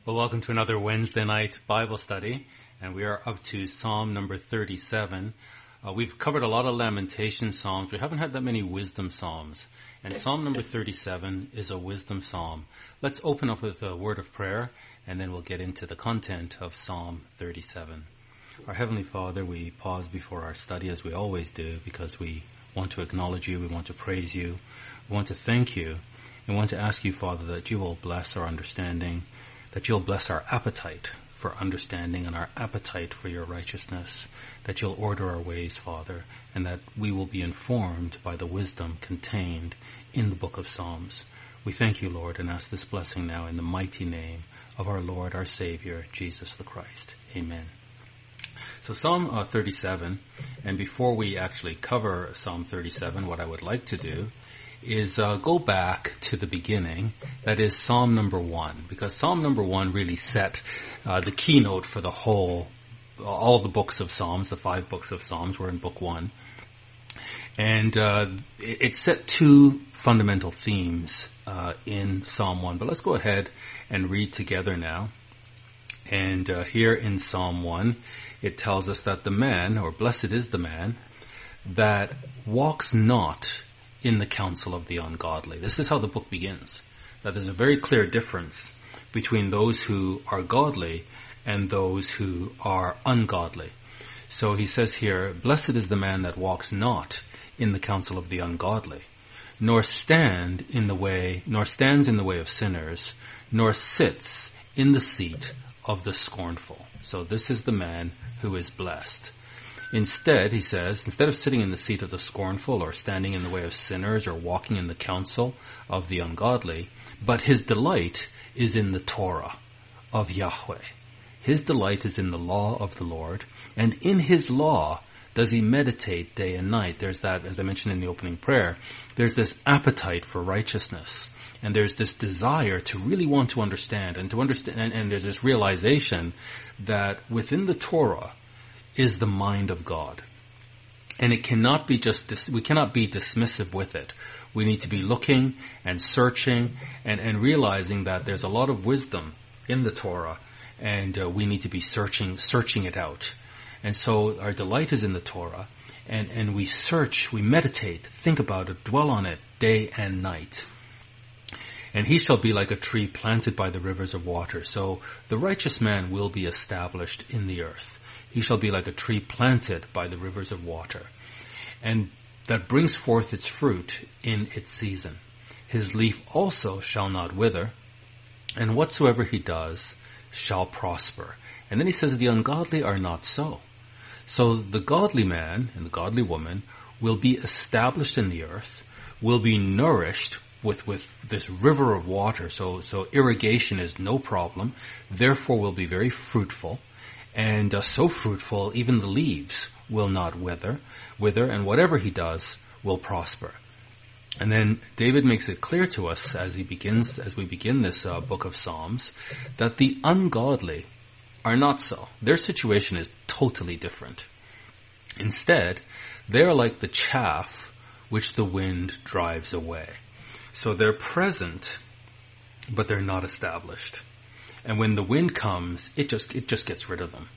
Well, welcome to another Wednesday night Bible study, and we are up to Psalm number 37. We've covered a lot of lamentation psalms. We haven't had that many wisdom psalms, and Psalm number 37 is a wisdom psalm. Let's open up with a word of prayer, and then we'll get into the content of Psalm 37. Our Heavenly Father, we pause before our study as we always do, because we want to acknowledge you, we want to praise you, we want to thank you, and we want to ask you, Father, that you will bless our understanding, that you'll bless our appetite for understanding and our appetite for your righteousness, that you'll order our ways, Father, and that we will be informed by the wisdom contained in the book of Psalms. We thank you, Lord, and ask this blessing now in the mighty name of our Lord, our Savior, Jesus the Christ. Amen. So Psalm 37, and before we actually cover Psalm 37, what I would like to do is go back to the beginning, that is Psalm number 1, because Psalm number 1 really set the keynote for all the books of Psalms. The 5 books of Psalms were in book 1. And it set 2 fundamental themes in Psalm 1. But let's go ahead and read together now. And here in Psalm 1, it tells us that the man, or blessed is the man, that walks not in the counsel of the ungodly. This is how the book begins. That there's a very clear difference between those who are godly and those who are ungodly. So he says here, blessed is the man that walks not in the counsel of the ungodly, nor stands in the way of sinners, nor sits in the seat of the scornful. So this is the man who is blessed. Instead, he says, instead of sitting in the seat of the scornful or standing in the way of sinners or walking in the counsel of the ungodly, but his delight is in the Torah of Yahweh. His delight is in the law of the Lord, and in his law does he meditate day and night. There's that, as I mentioned in the opening prayer, there's this appetite for righteousness, and there's this desire to really want to understand, and there's this realization that within the Torah is the mind of God. And it cannot be we cannot be dismissive with it. We need to be looking and searching and realizing that there's a lot of wisdom in the Torah, and we need to be searching it out. And so our delight is in the Torah, and we search, we meditate, think about it, dwell on it day and night. And he shall be like a tree planted by the rivers of water. So the righteous man will be established in the earth. He shall be like a tree planted by the rivers of water, and that brings forth its fruit in its season. His leaf also shall not wither, and whatsoever he does shall prosper. And then he says the ungodly are not so. So the godly man and the godly woman will be established in the earth, will be nourished with this river of water. So irrigation is no problem, therefore will be very fruitful. And so fruitful, even the leaves will not wither, and whatever he does will prosper. And then David makes it clear to us as we begin this book of Psalms, that the ungodly are not so. Their situation is totally different. Instead, they are like the chaff which the wind drives away. So they're present, but they're not established. And when the wind comes, it just gets rid of them.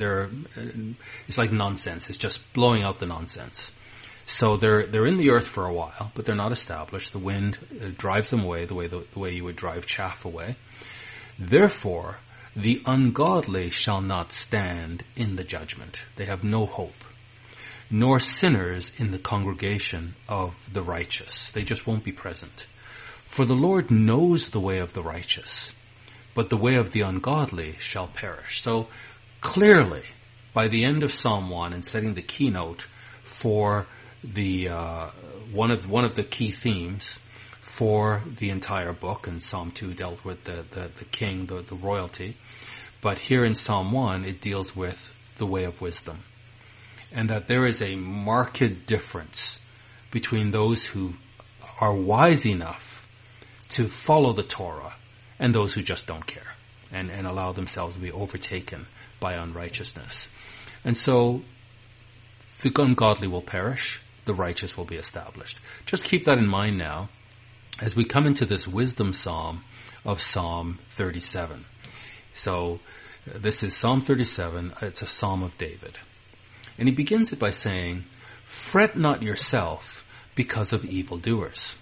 It's like nonsense. It's just blowing out the nonsense. So they're in the earth for a while, but they're not established. The wind drives them away the way you would drive chaff away. Therefore, the ungodly shall not stand in the judgment. They have no hope. Nor sinners in the congregation of the righteous. They just won't be present. For the Lord knows the way of the righteous, but the way of the ungodly shall perish. So clearly, by the end of Psalm 1 and setting the keynote for the one of the key themes for the entire book, and Psalm 2 dealt with the king, the royalty, but here in Psalm 1 it deals with the way of wisdom, and that there is a marked difference between those who are wise enough to follow the Torah and those who just don't care and allow themselves to be overtaken by unrighteousness. And so the ungodly will perish, the righteous will be established. Just keep that in mind now as we come into this wisdom psalm of Psalm 37. So this is Psalm 37. It's a Psalm of David. And he begins it by saying, "Fret not yourself because of evildoers.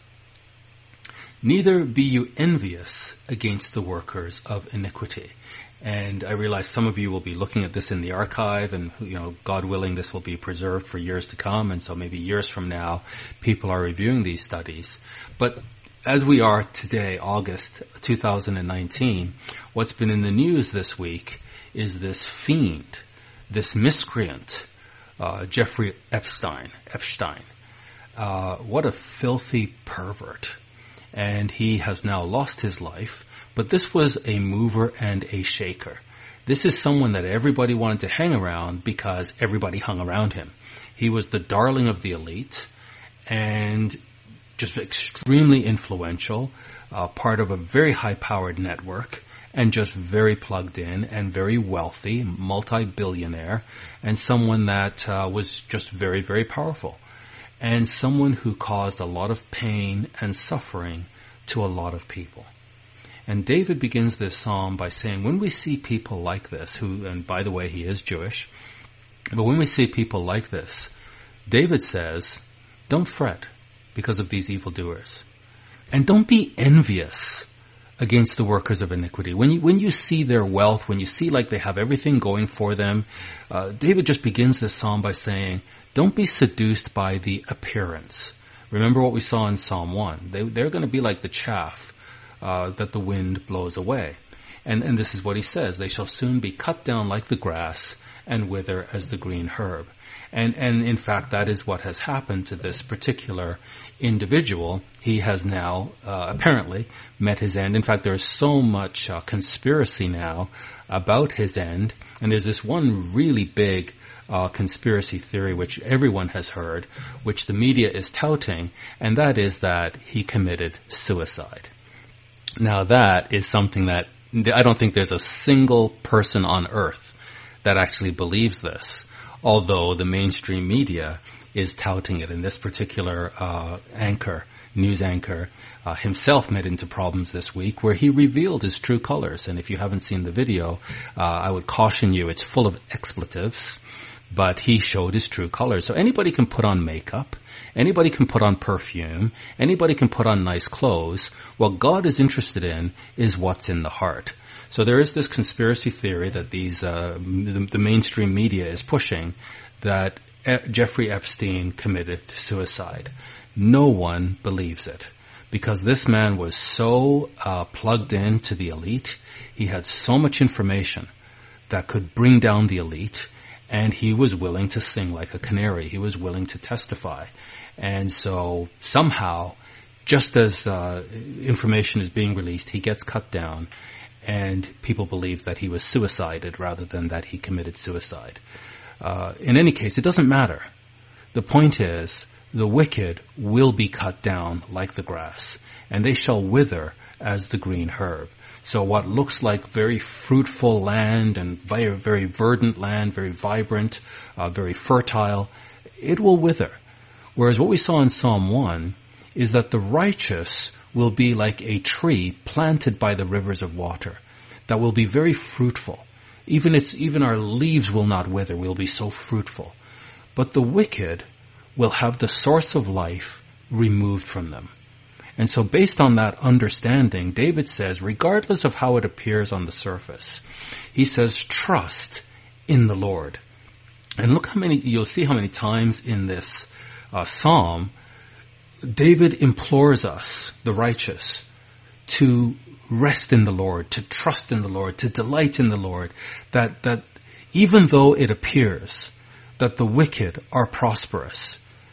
Neither be you envious against the workers of iniquity." And I realize some of you will be looking at this in the archive, and, God willing, this will be preserved for years to come. And so maybe years from now, people are reviewing these studies. But as we are today, August 2019, what's been in the news this week is this fiend, this miscreant, Jeffrey Epstein. What a filthy pervert. And he has now lost his life. But this was a mover and a shaker. This is someone that everybody wanted to hang around because everybody hung around him. He was the darling of the elite and just extremely influential, part of a very high-powered network, and just very plugged in and very wealthy, multi-billionaire, and someone that was just very, very powerful. And someone who caused a lot of pain and suffering to a lot of people. And David begins this psalm by saying, when we see people like this, and by the way, he is Jewish, but when we see people like this, David says, don't fret because of these evildoers. And don't be envious against the workers of iniquity. When you see their wealth, when you see like they have everything going for them, David just begins this psalm by saying, don't be seduced by the appearance. Remember what we saw in Psalm 1. They're going to be like the chaff that the wind blows away. And this is what he says, they shall soon be cut down like the grass and wither as the green herb. And in fact, that is what has happened to this particular individual. He has now apparently met his end. In fact, there is so much conspiracy now about his end. And there's this one really big conspiracy theory which everyone has heard, which the media is touting, and that is that he committed suicide. Now that is something that I don't think there's a single person on earth that actually believes this, although the mainstream media is touting it. And this particular news anchor, himself met into problems this week where he revealed his true colors. And if you haven't seen the video, I would caution you, it's full of expletives. But he showed his true colors. So anybody can put on makeup. Anybody can put on perfume. Anybody can put on nice clothes. What God is interested in is what's in the heart. So there is this conspiracy theory that the mainstream media is pushing that Jeffrey Epstein committed suicide. No one believes it because this man was so plugged in to the elite. He had so much information that could bring down the elite. And he was willing to sing like a canary. He was willing to testify. And so somehow, just as information is being released, he gets cut down. And people believe that he was suicided rather than that he committed suicide. In any case, it doesn't matter. The point is, the wicked will be cut down like the grass, and they shall wither as the green herb. So what looks like very fruitful land and very, very verdant land, very vibrant, very fertile, it will wither. Whereas what we saw in Psalm 1 is that the righteous will be like a tree planted by the rivers of water that will be very fruitful. Even our leaves will not wither. We'll be so fruitful. But the wicked will have the source of life removed from them. And so based on that understanding, David says, regardless of how it appears on the surface, he says, trust in the Lord. And look you'll see how many times in this psalm, David implores us, the righteous, to rest in the Lord, to trust in the Lord, to delight in the Lord, that even though it appears that the wicked are prosperous,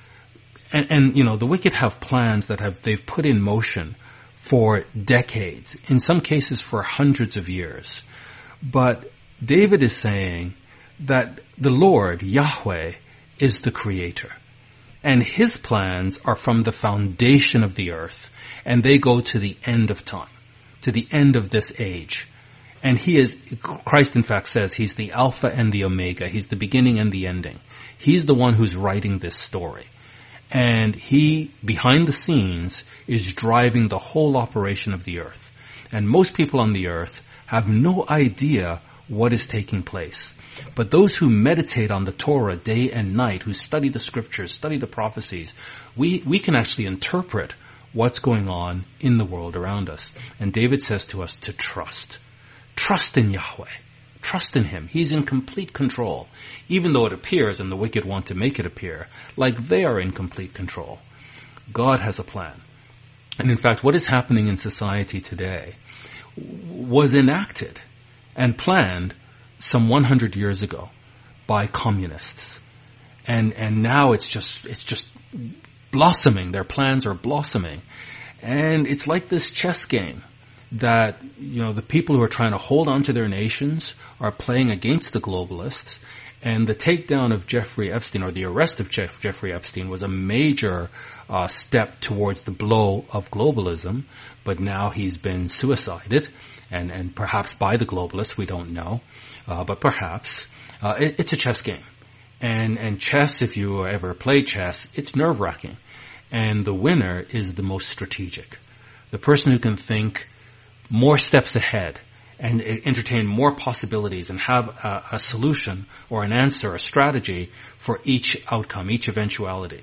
and the wicked have plans that they've put in motion for decades, in some cases for hundreds of years. But David is saying that the Lord, Yahweh, is the creator. And his plans are from the foundation of the earth, and they go to the end of time, to the end of this age. And Christ in fact says he's the Alpha and the Omega. He's the beginning and the ending. He's the one who's writing this story. And he, behind the scenes, is driving the whole operation of the earth. And most people on the earth have no idea what is taking place. But those who meditate on the Torah day and night, who study the scriptures, study the prophecies, we can actually interpret what's going on in the world around us. And David says to us to trust. Trust in Yahweh. Trust in Him. He's in complete control. Even though it appears, and the wicked want to make it appear, like they are in complete control. God has a plan. And in fact, what is happening in society today was enacted and planned some 100 years ago by communists. And now it's just blossoming. Their plans are blossoming. And it's like this chess game that, the people who are trying to hold on to their nations are playing against the globalists. And the takedown of Jeffrey Epstein, or the arrest of Jeffrey Epstein, was a major step towards the blow of globalism. But now he's been suicided, and perhaps by the globalists, we don't know. But perhaps. It's a chess game. And chess, if you ever play chess, it's nerve-wracking. And the winner is the most strategic. The person who can think more steps ahead and entertain more possibilities and have a solution or an answer, a strategy for each outcome, each eventuality.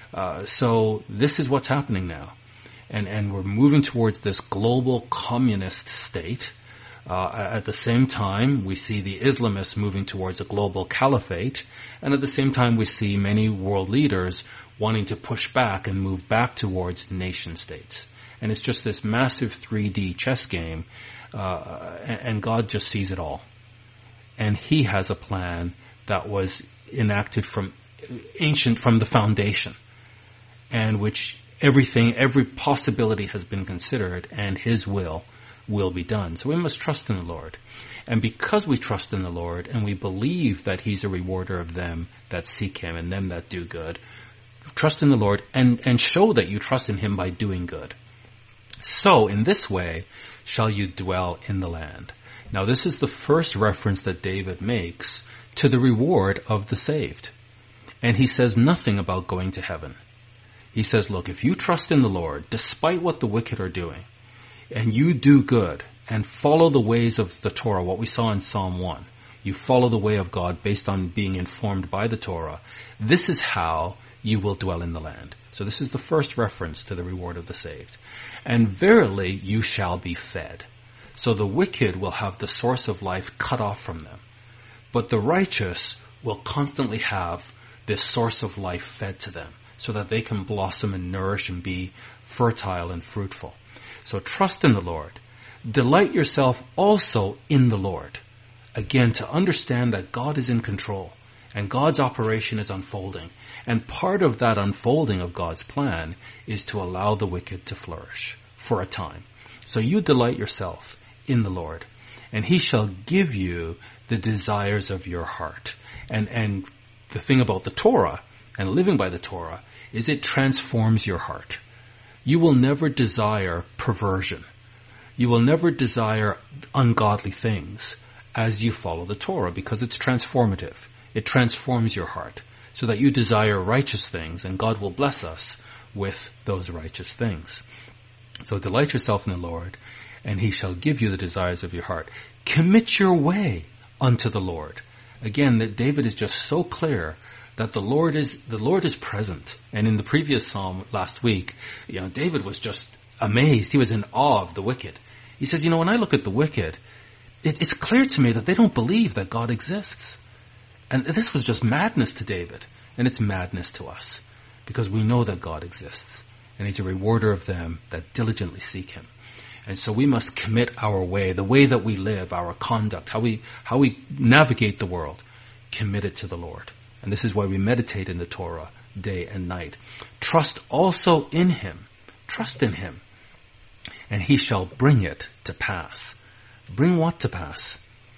So this is what's happening now. And we're moving towards this global communist state. At the same time, we see the Islamists moving towards a global caliphate. And at the same time, we see many world leaders wanting to push back and move back towards nation states. And it's just this massive 3D chess game, and God just sees it all. And He has a plan that was enacted from the foundation, and which every possibility has been considered, and His will be done. So we must trust in the Lord. And because we trust in the Lord, and we believe that He's a rewarder of them that seek Him and them that do good, trust in the Lord and show that you trust in Him by doing good. So, in this way, shall you dwell in the land. Now, this is the first reference that David makes to the reward of the saved. And he says nothing about going to heaven. He says, look, if you trust in the Lord, despite what the wicked are doing, and you do good, and follow the ways of the Torah, what we saw in Psalm 1, you follow the way of God based on being informed by the Torah, this is how you will dwell in the land. So this is the first reference to the reward of the saved. And verily you shall be fed. So the wicked will have the source of life cut off from them. But the righteous will constantly have this source of life fed to them, so that they can blossom and nourish and be fertile and fruitful. So trust in the Lord. Delight yourself also in the Lord. Again, to understand that God is in control and God's operation is unfolding. And part of that unfolding of God's plan is to allow the wicked to flourish for a time. So you delight yourself in the Lord, and He shall give you the desires of your heart. And the thing about the Torah and living by the Torah is it transforms your heart. You will never desire perversion. You will never desire ungodly things as you follow the Torah, because it's transformative. It transforms your heart so that you desire righteous things, and God will bless us with those righteous things. So delight yourself in the Lord, and He shall give you the desires of your heart. Commit your way unto the Lord. Again, that David is just so clear that the Lord is present. And in the previous psalm last week, David was just amazed. He was in awe of the wicked. He says, when I look at the wicked, it's clear to me that they don't believe that God exists. And this was just madness to David, and it's madness to us, because we know that God exists, and He's a rewarder of them that diligently seek Him. And so we must commit our way, the way that we live, our conduct, how we navigate the world, commit it to the Lord. And this is why we meditate in the Torah day and night. Trust also in Him. Trust in Him. And He shall bring it to pass. Bring what to pass?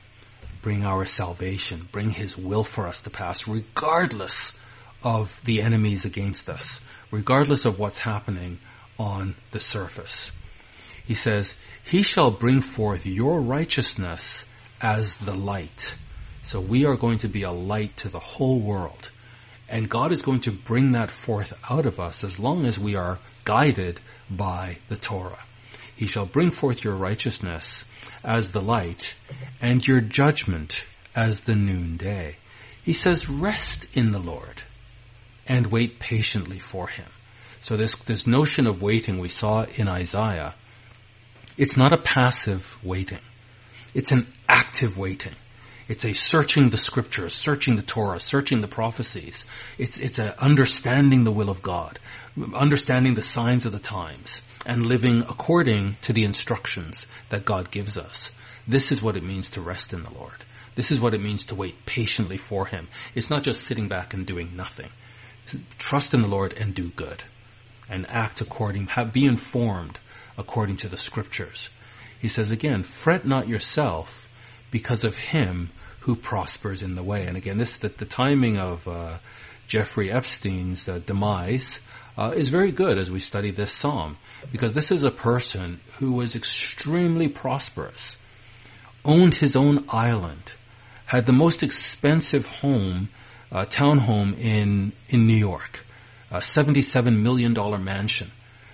Bring our salvation. Bring His will for us to pass, regardless of the enemies against us, regardless of what's happening on the surface. He says, He shall bring forth your righteousness as the light. So we are going to be a light to the whole world. And God is going to bring that forth out of us as long as we are guided by the Torah. He shall bring forth your righteousness as the light and your judgment as the noonday. He says, rest in the Lord and wait patiently for him. So this notion of waiting we saw in Isaiah, it's not a passive waiting. It's an active waiting. It's a searching the scriptures, searching the Torah, searching the prophecies. It's a understanding the will of God, understanding the signs of the times, and living according to the instructions that God gives us. This is what it means to rest in the Lord. This is what it means to wait patiently for him. It's not just sitting back and doing nothing. Trust in the Lord and do good. And act according, be informed according to the scriptures. He says again, fret not yourself because of him who prospers in the way. And again, the timing of Jeffrey Epstein's demise is very good as we study this psalm, because this is a person who was extremely prosperous, owned his own island, had the most expensive home, townhome in New York, a $77 million mansion,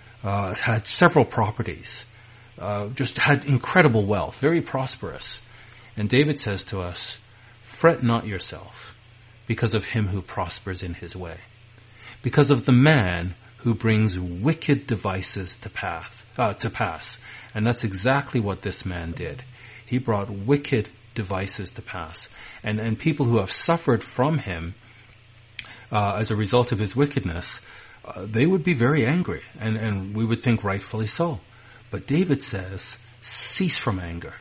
had several properties, just had incredible wealth, very prosperous. And David says to us, fret not yourself because of him who prospers in his way, because of the man who brings wicked devices to pass. And that's exactly what this man did. He brought wicked devices to pass. And people who have suffered from him as a result of his wickedness, they would be very angry, and we would think rightfully so. But David says, cease from anger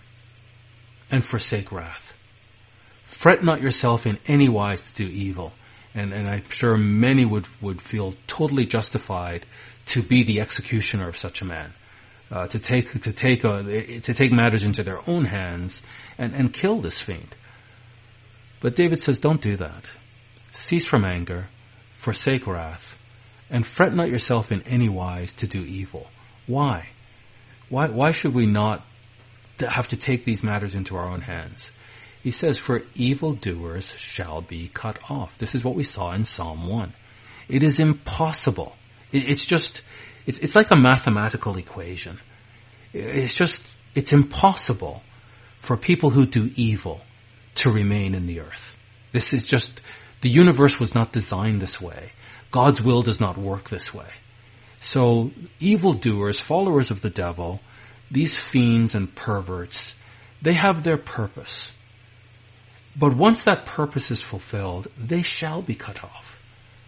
and forsake wrath. Fret not yourself in any wise to do evil. And I'm sure many would feel totally justified to be the executioner of such a man, to take matters into their own hands and kill this fiend. But David says, don't do that. Cease from anger, forsake wrath, and fret not yourself in any wise to do evil. Why? Why should we not have to take these matters into our own hands? He says, for evildoers shall be cut off. This is what we saw in Psalm 1. It is impossible. It's like a mathematical equation. It's impossible for people who do evil to remain in the earth. This is just, the universe was not designed this way. God's will does not work this way. So evildoers, followers of the devil, these fiends and perverts, they have their purpose. But once that purpose is fulfilled, they shall be cut off.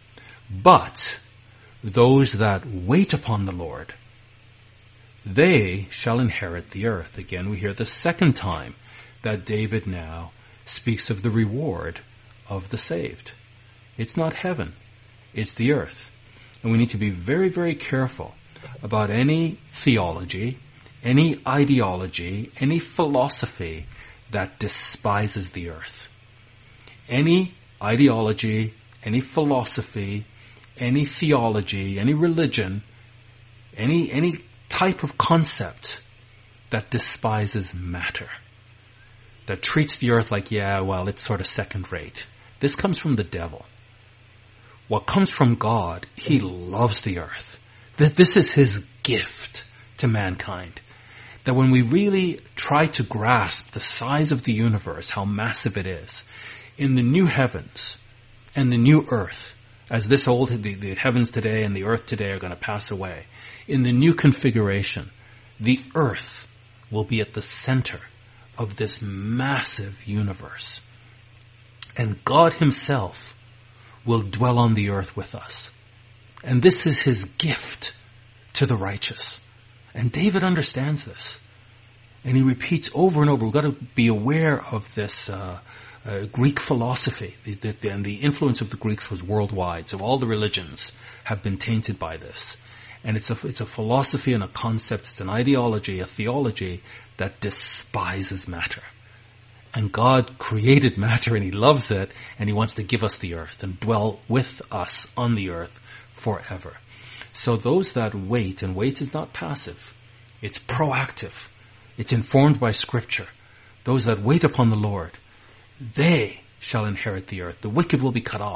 But those that wait upon the Lord, they shall inherit the earth. Again, we hear the second time that David now speaks of the reward of the saved. It's not heaven, it's the earth. And we need to be very, very careful about any theology, any ideology, any philosophy that despises the earth. Any ideology, any philosophy, any theology, any religion, any type of concept that despises matter, that treats the earth like, it's sort of second rate. This comes from the devil. What comes from God, he loves the earth. This is his gift to mankind. That when we really try to grasp the size of the universe, how massive it is, in the new heavens and the new earth, as the heavens today and the earth today are going to pass away, in the new configuration, the earth will be at the center of this massive universe. And God himself will dwell on the earth with us. And this is his gift to the righteous. And David understands this. And he repeats over and over, we've got to be aware of this Greek philosophy. And the influence of the Greeks was worldwide. So all the religions have been tainted by this. And it's a philosophy and a concept, it's an ideology, a theology that despises matter. And God created matter and he loves it, and he wants to give us the earth and dwell with us on the earth forever. So those that wait, and wait is not passive, it's proactive, it's informed by scripture. Those that wait upon the Lord, they shall inherit the earth. The wicked will be cut off.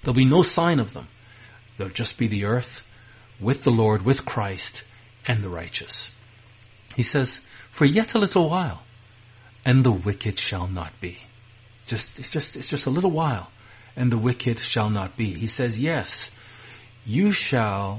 There'll be no sign of them. There'll just be the earth with the Lord, with Christ, and the righteous. He says, for yet a little while, and the wicked shall not be. It's just a little while, and the wicked shall not be. He says, yes, you shall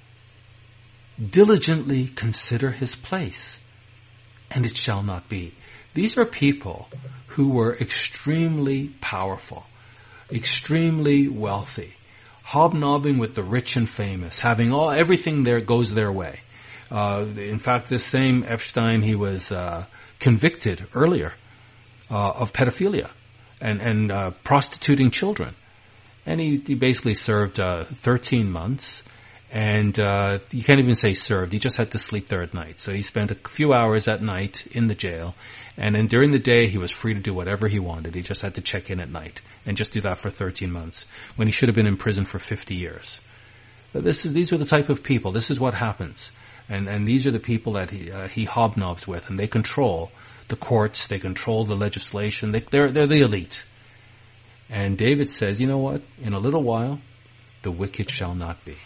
diligently consider his place, and it shall not be. These are people who were extremely powerful, extremely wealthy, hobnobbing with the rich and famous, having everything there goes their way. In fact, this same Epstein, he was convicted earlier of pedophilia and prostituting children. And he basically served 13 months. And you can't even say served. He just had to sleep there at night. So he spent a few hours at night in the jail. And then during the day, he was free to do whatever he wanted. He just had to check in at night and just do that for 13 months when he should have been in prison for 50 years. But these are the type of people. This is what happens. And these are the people that he hobnobs with. And they control the courts. They control the legislation. They're the elite. And David says, you know what? In a little while, the wicked shall not be.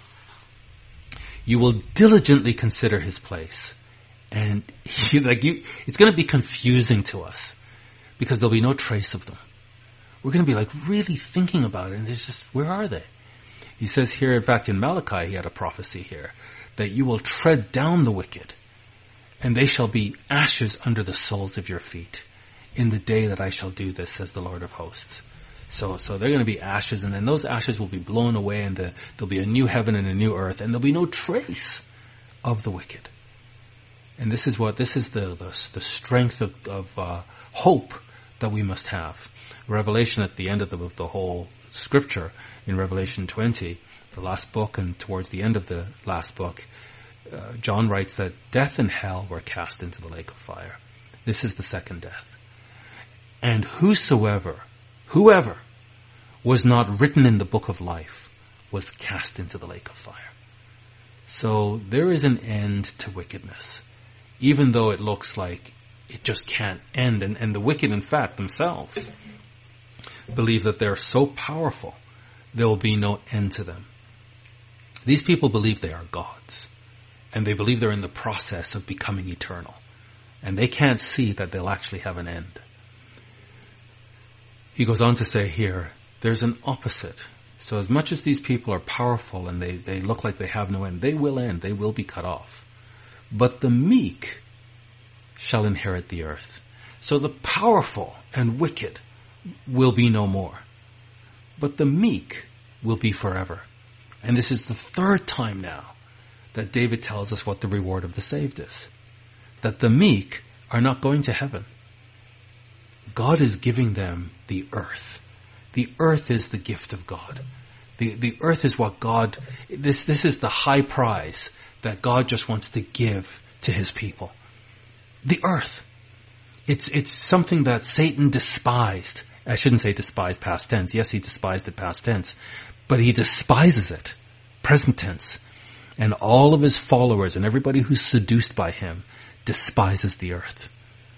You will diligently consider his place. And it's going to be confusing to us because there'll be no trace of them. We're going to be like really thinking about it. And it's just, where are they? He says here, in fact, in Malachi, he had a prophecy here that you will tread down the wicked and they shall be ashes under the soles of your feet in the day that I shall do this, says the Lord of hosts. So they're going to be ashes, and then those ashes will be blown away, and there'll be a new heaven and a new earth, and there'll be no trace of the wicked. And this is the strength of hope that we must have. Revelation at the end of the whole scripture, in Revelation 20, the last book, and towards the end of the last book, John writes that death and hell were cast into the lake of fire. This is the second death. And whoever was not written in the book of life was cast into the lake of fire. So there is an end to wickedness, even though it looks like it just can't end. And the wicked, in fact, themselves believe that they're so powerful, there will be no end to them. These people believe they are gods, and they believe they're in the process of becoming eternal, and they can't see that they'll actually have an end. He goes on to say here, there's an opposite. So as much as these people are powerful and they look like they have no end, they will end, they will be cut off. But the meek shall inherit the earth. So the powerful and wicked will be no more. But the meek will be forever. And this is the third time now that David tells us what the reward of the saved is. That the meek are not going to heaven. God is giving them the earth. The earth is the gift of God. The earth is what God, this is the high prize that God just wants to give to his people. The earth. It's something that Satan despised. I shouldn't say despised past tense. Yes, he despised it past tense. But he despises it present tense. And all of his followers and everybody who's seduced by him despises the earth.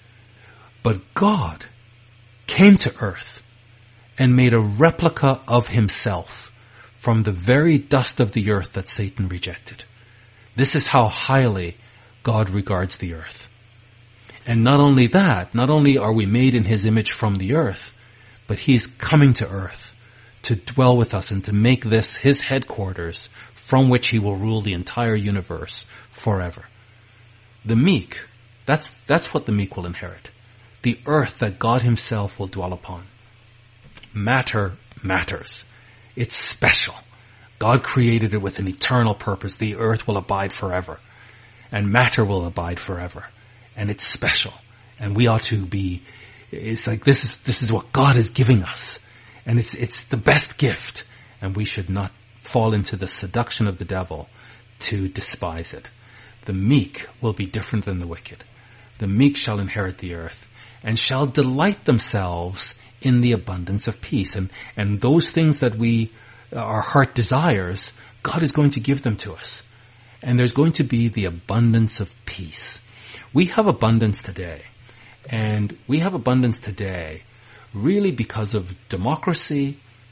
But God came to earth and made a replica of himself from the very dust of the earth that Satan rejected. This is how highly God regards the earth. And not only that, not only are we made in his image from the earth, but he's coming to earth to dwell with us and to make this his headquarters from which he will rule the entire universe forever. The meek, that's what the meek will inherit. The earth that God himself will dwell upon. Matter matters. It's special. God created it with an eternal purpose. The earth will abide forever. And matter will abide forever. And it's special. And we ought to be, it's like this is what God is giving us. And it's the best gift. And we should not fall into the seduction of the devil to despise it. The meek will be different than the wicked. The meek shall inherit the earth and shall delight themselves in the abundance of peace. And those things that our heart desires, God is going to give them to us. And there's going to be the abundance of peace. We have abundance today. And we have abundance today really because of democracy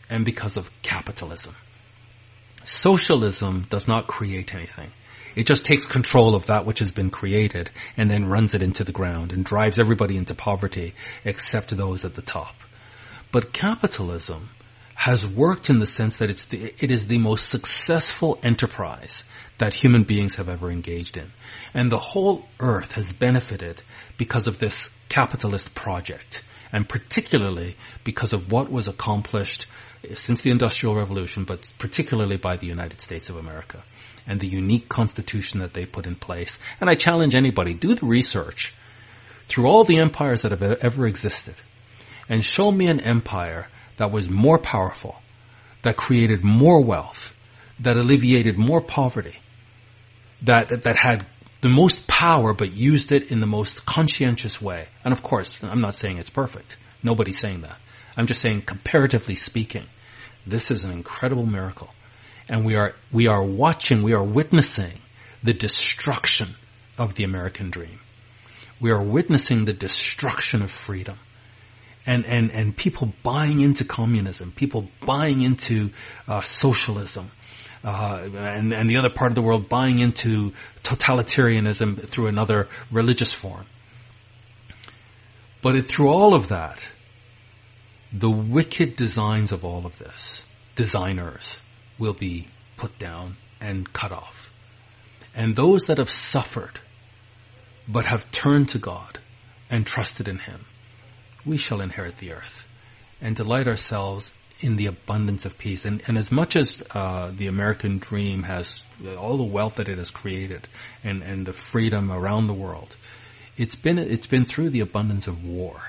and because of capitalism. Socialism does not create anything. It just takes control of that which has been created and then runs it into the ground and drives everybody into poverty except those at the top. But capitalism has worked in the sense that it is the most successful enterprise that human beings have ever engaged in. And the whole earth has benefited because of this capitalist project, and particularly because of what was accomplished since the Industrial Revolution, but particularly by the United States of America and the unique constitution that they put in place. And I challenge anybody, do the research through all the empires that have ever existed and show me an empire that was more powerful, that created more wealth, that alleviated more poverty, that had the most power but used it in the most conscientious way. And of course, I'm not saying it's perfect. Nobody's saying that. I'm just saying, comparatively speaking, this is an incredible miracle. And we are witnessing the destruction of the American dream. We are witnessing the destruction of freedom. And people buying into communism, people buying into socialism, and the other part of the world buying into totalitarianism through another religious form. But through all of that, the wicked designs of all of this, designers, will be put down and cut off. And those that have suffered, but have turned to God and trusted in Him, we shall inherit the earth and delight ourselves in the abundance of peace. And as much as the American dream has all the wealth that it has created and the freedom around the world, it's been through the abundance of war.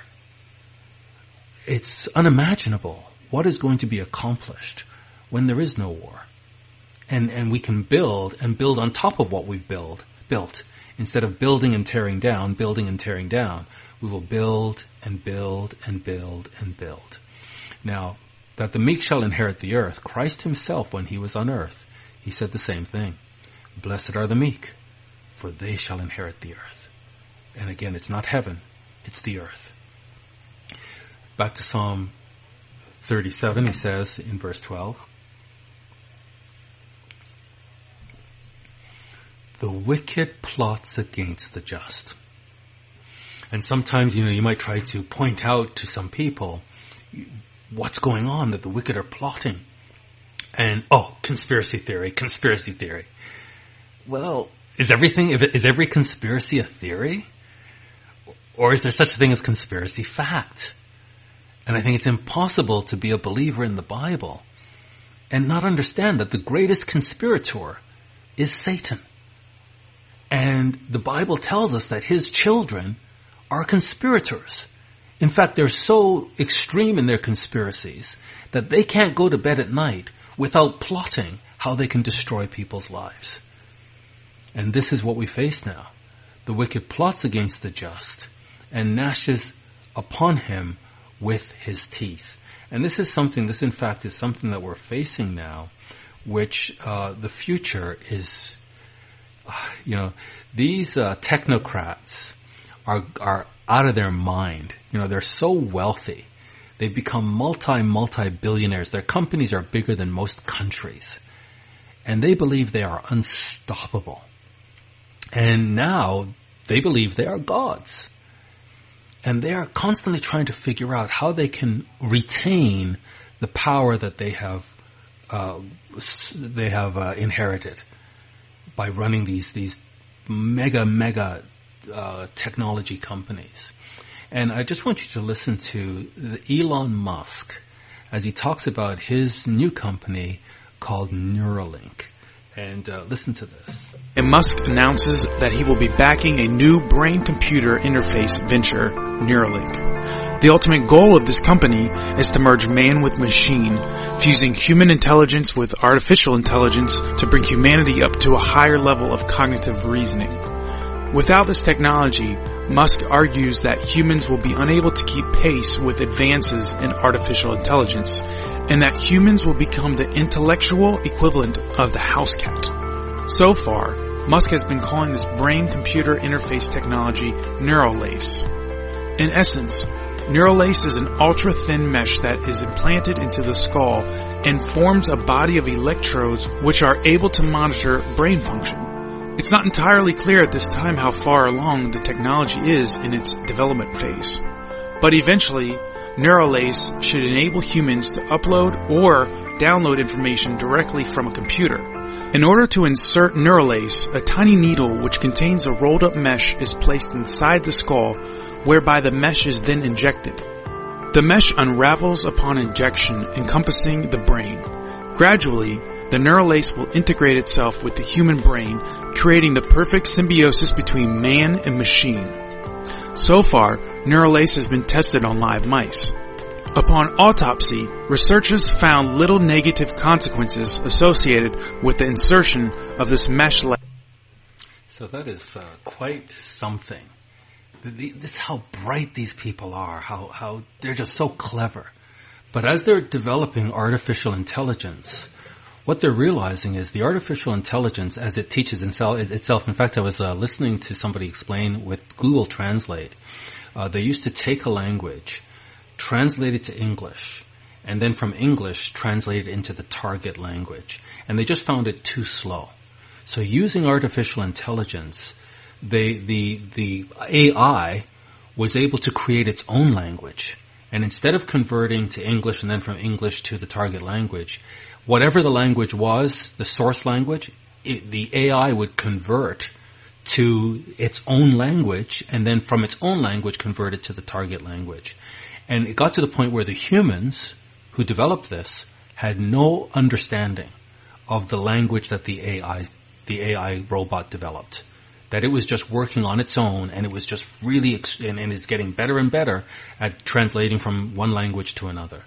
It's unimaginable what is going to be accomplished when there is no war. And we can build on top of what we've built. Instead of building and tearing down, we will build and build and build and build. Now, that the meek shall inherit the earth, Christ Himself, when He was on earth, He said the same thing. Blessed are the meek, for they shall inherit the earth. And again, it's not heaven, it's the earth. Back to Psalm 37, he says in verse 12, the wicked plots against the just. And sometimes, you might try to point out to some people what's going on, that the wicked are plotting. And, conspiracy theory. Well, is every conspiracy a theory? Or is there such a thing as conspiracy fact? And I think it's impossible to be a believer in the Bible and not understand that the greatest conspirator is Satan. And the Bible tells us that his children are conspirators. In fact, they're so extreme in their conspiracies that they can't go to bed at night without plotting how they can destroy people's lives. And this is what we face now. The wicked plots against the just and gnashes upon him with his teeth. And this in fact is something that we're facing now, which the future is, these technocrats are out of their mind. They're so wealthy. They've become multi-billionaires. Their companies are bigger than most countries. And they believe they are unstoppable. And now they believe they are gods. And they are constantly trying to figure out how they can retain the power that they have inherited by running these mega technology companies. And I just want you to listen to Elon Musk as he talks about his new company called Neuralink. And listen to this. And Musk announces that he will be backing a new brain-computer interface venture, Neuralink. The ultimate goal of this company is to merge man with machine, fusing human intelligence with artificial intelligence to bring humanity up to a higher level of cognitive reasoning. Without this technology, Musk argues that humans will be unable to keep pace with advances in artificial intelligence, and that humans will become the intellectual equivalent of the house cat. So far, Musk has been calling this brain-computer interface technology Neuralace. In essence, Neuralace is an ultra-thin mesh that is implanted into the skull and forms a body of electrodes which are able to monitor brain function. It's not entirely clear at this time how far along the technology is in its development phase. But eventually, Neuralace should enable humans to upload or download information directly from a computer. In order to insert Neuralace, a tiny needle which contains a rolled up mesh is placed inside the skull, whereby the mesh is then injected. The mesh unravels upon injection, encompassing the brain. Gradually, the Neuralace will integrate itself with the human brain, creating the perfect symbiosis between man and machine. So far, Neuralace has been tested on live mice. Upon autopsy, researchers found little negative consequences associated with the insertion of this mesh. So that is quite something. This is how bright these people are, how they're just so clever. But as they're developing artificial intelligence, what they're realizing is the artificial intelligence, as it teaches itself. In fact, I was listening to somebody explain with Google Translate. They used to take a language, translate it to English, and then from English translate it into the target language. And they just found it too slow. So using artificial intelligence, the AI was able to create its own language. And instead of converting to English and then from English to the target language, whatever the language was, the source language, the AI would convert to its own language and then from its own language convert it to the target language. And it got to the point where the humans who developed this had no understanding of the language that the AI robot developed. That it was just working on its own and it was just really, and it's getting better and better at translating from one language to another.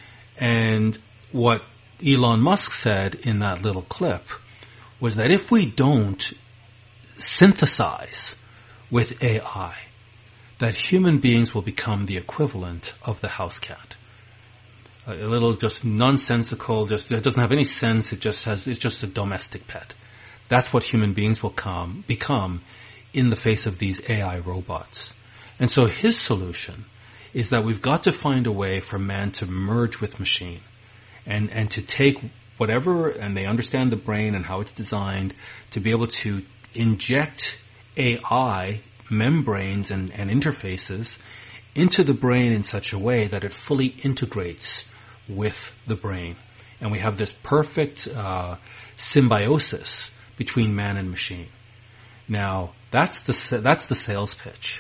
And what Elon Musk said in that little clip was that if we don't synthesize with AI, that human beings will become the equivalent of the house cat. A little just nonsensical, it doesn't have any sense, it's just a domestic pet. That's what human beings will become in the face of these AI robots. And so his solution is that we've got to find a way for man to merge with machine and to take whatever, and they understand the brain and how it's designed, to be able to inject AI membranes and interfaces into the brain in such a way that it fully integrates with the brain. And we have this perfect symbiosis between man and machine. Now, that's the sales pitch.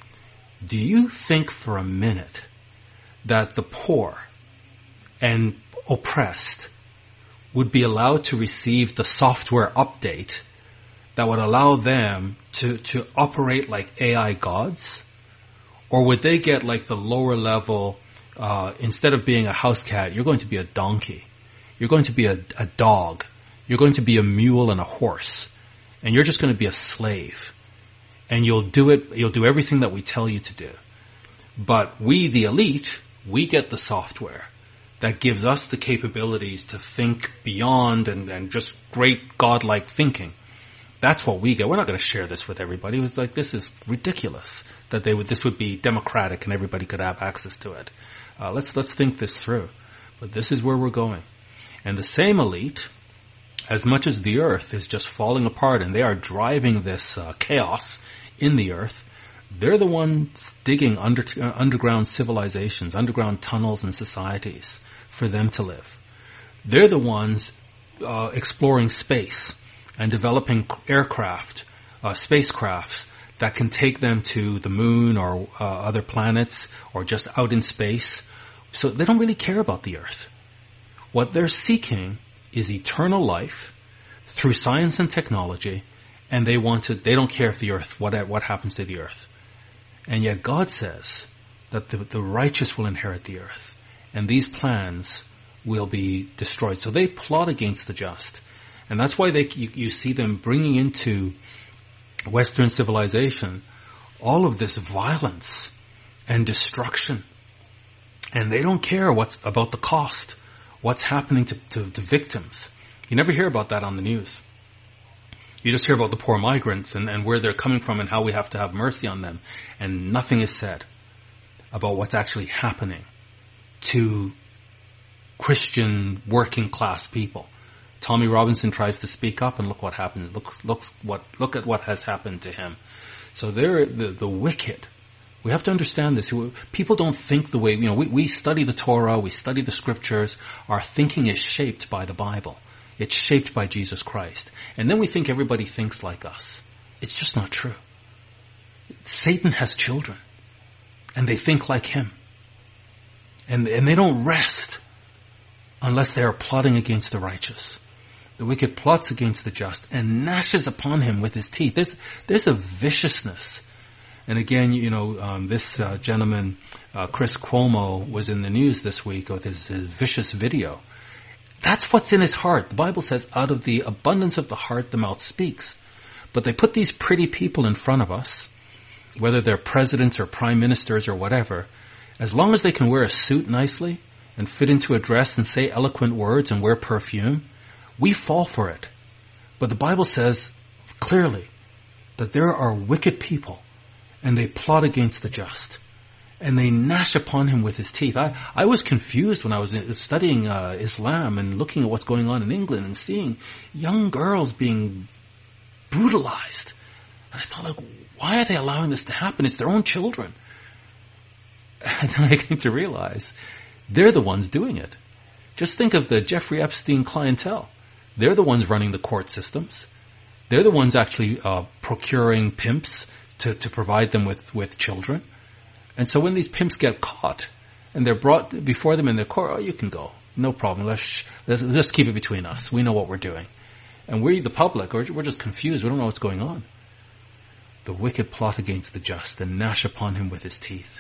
Do you think for a minute that the poor and oppressed would be allowed to receive the software update that would allow them to operate like AI gods? Or would they get like the lower level, instead of being a house cat, you're going to be a donkey. You're going to be a dog. You're going to be a mule and a horse. And you're just going to be a slave. And you'll do everything that we tell you to do. But we, the elite, we get the software that gives us the capabilities to think beyond and just great godlike thinking. That's what we get. We're not going to share this with everybody. It's like, this is ridiculous that this would be democratic and everybody could have access to it. Let's think this through. But this is where we're going. And the same elite, as much as the earth is just falling apart and they are driving this chaos in the earth, they're the ones digging underground civilizations, underground tunnels and societies for them to live. They're the ones exploring space and developing aircraft, spacecrafts that can take them to the moon or other planets or just out in space. So they don't really care about the earth. What they're seeking is eternal life through science and technology, and they don't care if the earth, what happens to the earth. And yet God says that the righteous will inherit the earth, and these plans will be destroyed. So they plot against the just. And that's why you see them bringing into Western civilization all of this violence and destruction. And they don't care what's about the cost, what's happening to victims. You never hear about that on the news. You just hear about the poor migrants and where they're coming from and how we have to have mercy on them. And nothing is said about what's actually happening to Christian working class people. Tommy Robinson tries to speak up, and look what happens. Look at what has happened to him. So they're the wicked. We have to understand this. People don't think the way, we study the Torah, we study the scriptures. Our thinking is shaped by the Bible. It's shaped by Jesus Christ. And then we think everybody thinks like us. It's just not true. Satan has children, and they think like him. And they don't rest unless they are plotting against the righteous. The wicked plots against the just and gnashes upon him with his teeth. There's a viciousness. And again, this gentleman, Chris Cuomo, was in the news this week with his vicious video. That's what's in his heart. The Bible says, out of the abundance of the heart, the mouth speaks. But they put these pretty people in front of us, whether they're presidents or prime ministers or whatever, as long as they can wear a suit nicely and fit into a dress and say eloquent words and wear perfume, we fall for it. But the Bible says clearly that there are wicked people, and they plot against the just, and they gnash upon him with his teeth. I was confused when I was studying Islam and looking at what's going on in England and seeing young girls being brutalized. And I thought, why are they allowing this to happen? It's their own children. And then I came to realize they're the ones doing it. Just think of the Jeffrey Epstein clientele. They're the ones running the court systems. They're the ones actually procuring pimps to provide them with children. And so when these pimps get caught and they're brought before them in the court, you can go. No problem. Let's just keep it between us. We know what we're doing. And we, the public, we're just confused. We don't know what's going on. The wicked plot against the just and gnash upon him with his teeth.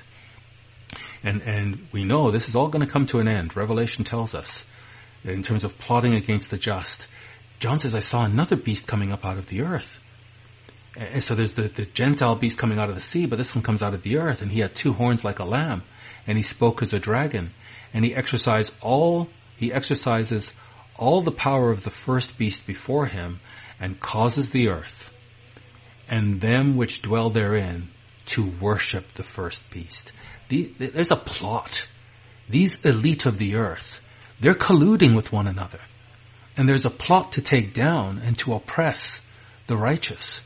And we know this is all going to come to an end. Revelation tells us, in terms of plotting against the just. John says, I saw another beast coming up out of the earth. And so there's the Gentile beast coming out of the sea, but this one comes out of the earth, and he had 2 horns like a lamb, and he spoke as a dragon, and he exercises all the power of the first beast before him, and causes the earth, and them which dwell therein, to worship the first beast. There's a plot. These elite of the earth, they're colluding with one another. And there's a plot to take down and to oppress the righteous.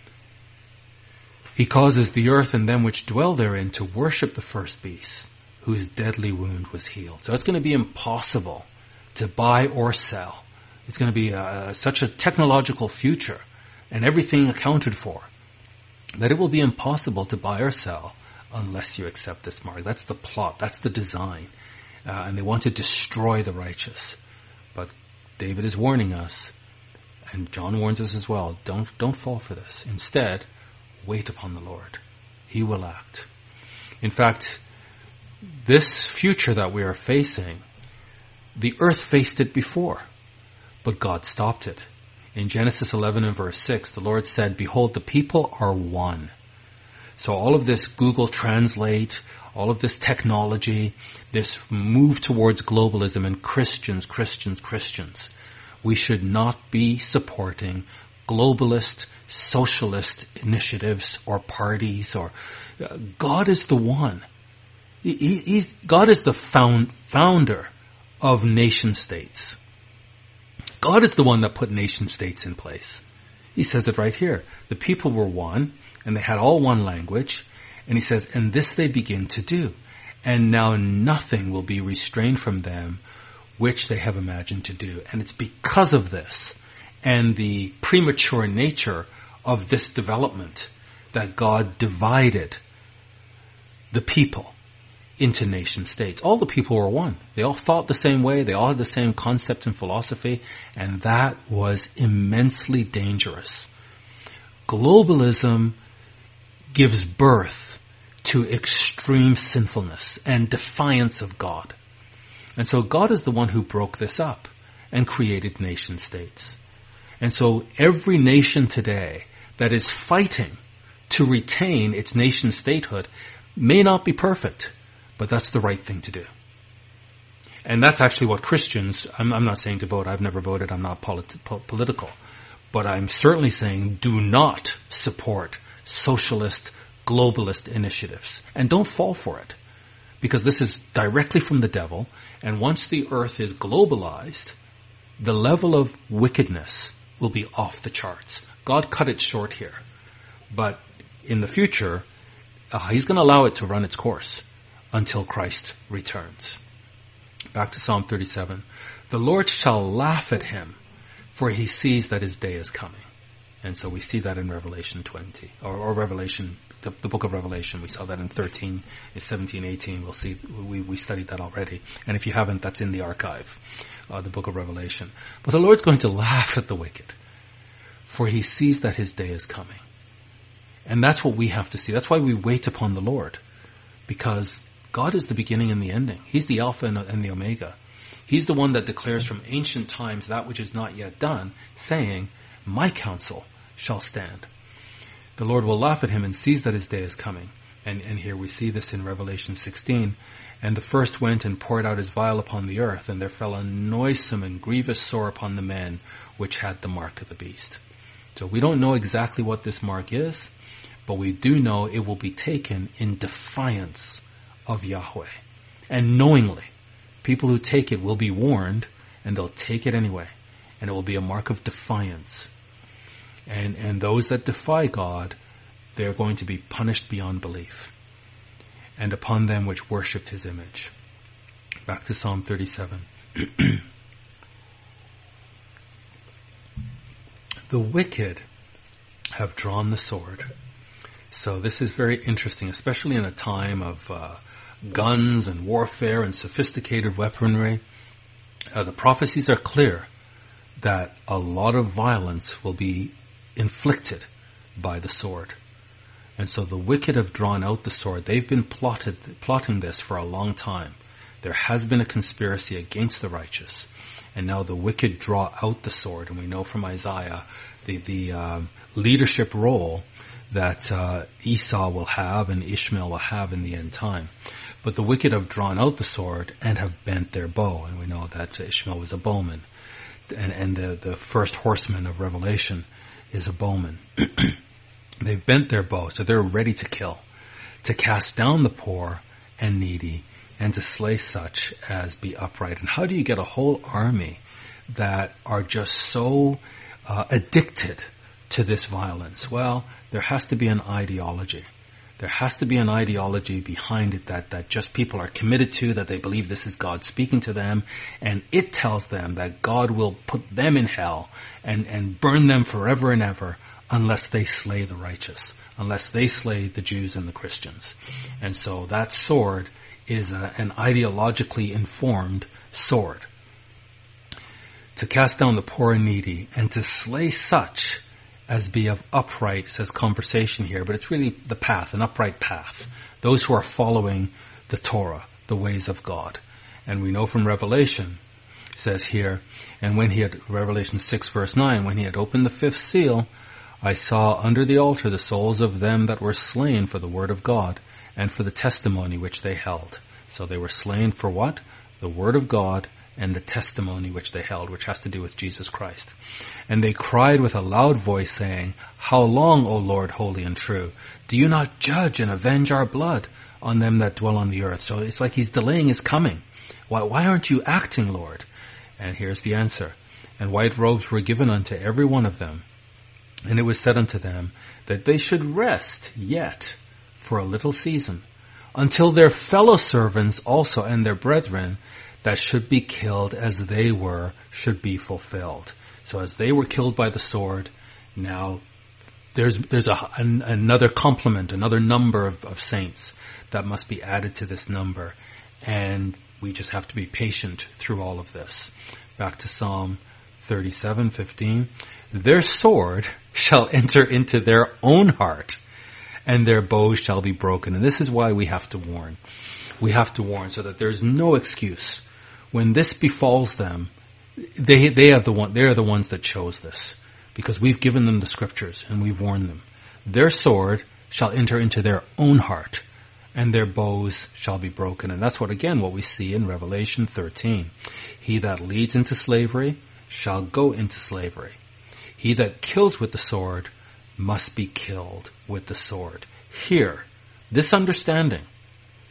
He causes the earth and them which dwell therein to worship the first beast, whose deadly wound was healed. So it's going to be impossible to buy or sell. It's going to be such a technological future and everything accounted for that it will be impossible to buy or sell unless you accept this mark. That's the plot. That's the design. And they want to destroy the righteous. But David is warning us, and John warns us as well, don't fall for this. Instead, wait upon the Lord. He will act. In fact, this future that we are facing, the earth faced it before, but God stopped it. In Genesis 11 and verse 6, the Lord said, behold, the people are one. So all of this Google Translate, all of this technology, this move towards globalism and Christians, we should not be supporting globalist, socialist initiatives or parties. Or God is the one. God is the founder of nation states. God is the one that put nation states in place. He says it right here. The people were one, and they had all one language. And he says, and this they begin to do. And now nothing will be restrained from them, which they have imagined to do. And it's because of this and the premature nature of this development that God divided the people into nation states. All the people were one. They all thought the same way. They all had the same concept and philosophy. And that was immensely dangerous. Globalism gives birth to extreme sinfulness and defiance of God. And so God is the one who broke this up and created nation states. And so every nation today that is fighting to retain its nation statehood may not be perfect, but that's the right thing to do. And that's actually what Christians, I'm not saying to vote, I've never voted, I'm not political, but I'm certainly saying do not support socialist, globalist initiatives. And don't fall for it. because this is directly from the devil. And once the earth is globalized, the level of wickedness will be off the charts. God cut it short here. But in the future, he's going to allow it to run its course until Christ returns. Back to Psalm 37. The Lord shall laugh at him, for he sees that his day is coming. And so we see that in Revelation 20, or Revelation, the book of Revelation. We saw that in 13, 17, 18. We'll see, we studied that already. And if you haven't, that's in the archive, the book of Revelation. But the Lord's going to laugh at the wicked, for he sees that his day is coming. And that's what we have to see. That's why we wait upon the Lord, because God is the beginning and the ending. He's the Alpha and the Omega. He's the one that declares from ancient times that which is not yet done, saying, my counsel shall stand. The Lord will laugh at him and sees that his day is coming. And here we see this in Revelation 16. And the first went and poured out his vial upon the earth, and there fell a noisome and grievous sore upon the men which had the mark of the beast. So we don't know exactly what this mark is, but we do know it will be taken in defiance of Yahweh. And knowingly, people who take it will be warned, and they'll take it anyway. And it will be a mark of defiance. And those that defy God, they're going to be punished beyond belief. And upon them which worshipped his image. Back to Psalm 37. The wicked have drawn the sword. So this is very interesting, especially in a time of guns and warfare and sophisticated weaponry. The prophecies are clear that a lot of violence will be inflicted by the sword. And so the wicked have drawn out the sword. They've been plotting this for a long time. There has been a conspiracy against the righteous. And now the wicked draw out the sword. And we know from Isaiah the leadership role that Esau will have and Ishmael will have in the end time. But the wicked have drawn out the sword and have bent their bow. And we know that Ishmael was a bowman. And the first horseman of Revelation is a bowman. They've bent their bow, so they're ready to kill, to cast down the poor and needy, and to slay such as be upright. And how do you get a whole army that are just so addicted to this violence? Well, there has to be an ideology. There has to be an ideology behind it that just people are committed to, that they believe this is God speaking to them, and it tells them that God will put them in hell and burn them forever and ever unless they slay the righteous, unless they slay the Jews and the Christians. And so that sword is an ideologically informed sword. To cast down the poor and needy, and to slay such as be of upright, says conversation here, but it's really the path, an upright path. Those who are following the Torah, the ways of God. And we know from Revelation, it says here, and when he had, Revelation 6 verse 9, when he had opened the fifth seal, I saw under the altar the souls of them that were slain for the word of God, and for the testimony which they held. So they were slain for what? The word of God, and the testimony which they held, which has to do with Jesus Christ. And they cried with a loud voice, saying, how long, O Lord, holy and true, do you not judge and avenge our blood on them that dwell on the earth? So it's like he's delaying his coming. Why aren't you acting, Lord? And here's the answer. And white robes were given unto every one of them. And it was said unto them that they should rest yet for a little season, until their fellow servants also and their brethren that should be killed as they were should be fulfilled. So as they were killed by the sword, now there's another complement, another number of saints that must be added to this number. And we just have to be patient through all of this. Back to Psalm 37:15. Their sword shall enter into their own heart, and their bows shall be broken. And this is why we have to warn. We have to warn so that there's no excuse. When this befalls them, they are the ones that chose this, because we've given them the scriptures and we've warned them. Their sword shall enter into their own heart, and their bows shall be broken. And that's what we see in Revelation 13. He that leads into slavery shall go into slavery. He that kills with the sword must be killed with the sword. Here, this understanding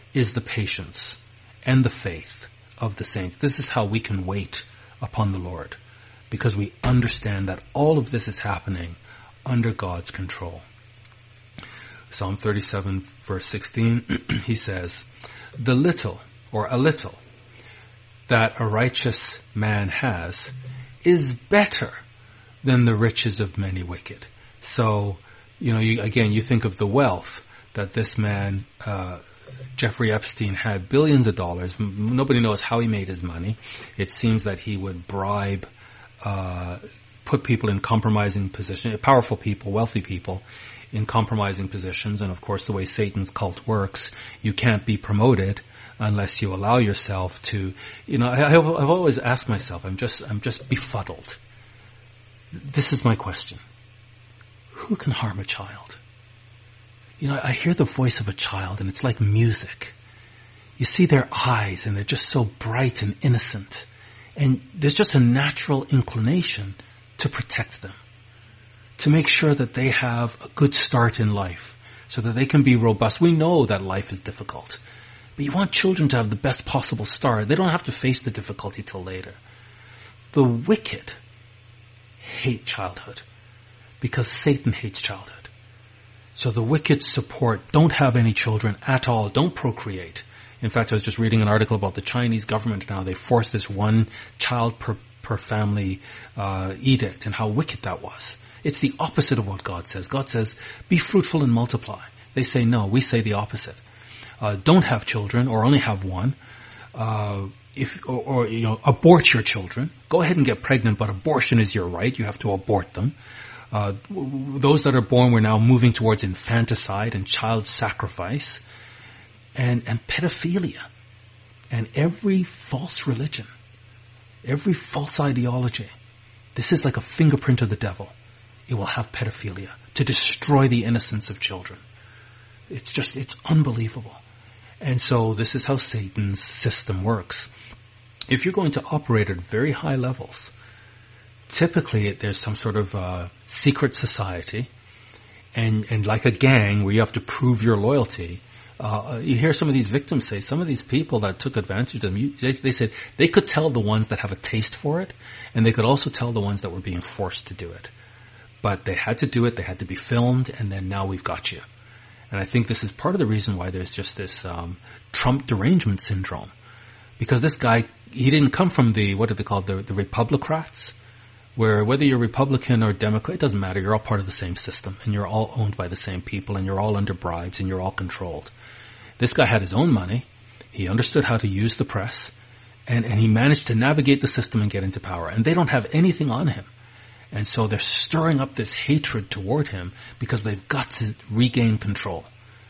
is the patience and the faith of the saints. This is how we can wait upon the Lord, because we understand that all of this is happening under God's control. Psalm 37 verse 16, he says, the little, or a little, that a righteous man has is better than the riches of many wicked. So, you think of the wealth that this man, Jeffrey Epstein, had billions of dollars. Nobody knows how he made his money. It seems that he would bribe, put people in compromising positions, powerful people, wealthy people, in compromising positions. And of course, the way Satan's cult works, you can't be promoted unless you allow yourself to, I've always asked myself, I'm just befuddled. This is my question. Who can harm a child? I hear the voice of a child and it's like music. You see their eyes and they're just so bright and innocent. And there's just a natural inclination to protect them, to make sure that they have a good start in life so that they can be robust. We know that life is difficult, but you want children to have the best possible start. They don't have to face the difficulty till later. The wicked hate childhood because Satan hates childhood. So the wicked don't have any children at all, don't procreate. In fact, I was just reading an article about the Chinese government now. They forced this one child per family edict, and how wicked that was. It's the opposite of what God says. God says, be fruitful and multiply. They say no, we say the opposite. Don't have children, or only have one. Abort your children. Go ahead and get pregnant, but abortion is your right. You have to abort them. Those that are born, we're now moving towards infanticide and child sacrifice and pedophilia and every false religion, every false ideology. This is like a fingerprint of the devil. It will have pedophilia to destroy the innocence of children. It's unbelievable. And so this is how Satan's system works. If you're going to operate at very high levels, typically there's some sort of secret society, and like a gang where you have to prove your loyalty. You hear some of these victims say, some of these people that took advantage of them, they said they could tell the ones that have a taste for it, and they could also tell the ones that were being forced to do it. But they had to do it, they had to be filmed, and then now we've got you. And I think this is part of the reason why there's just this Trump derangement syndrome. Because this guy, he didn't come from the Republicrats, where whether you're Republican or Democrat, it doesn't matter. You're all part of the same system, and you're all owned by the same people, and you're all under bribes, and you're all controlled. This guy had his own money. He understood how to use the press, and he managed to navigate the system and get into power. And they don't have anything on him. And so they're stirring up this hatred toward him because they've got to regain control.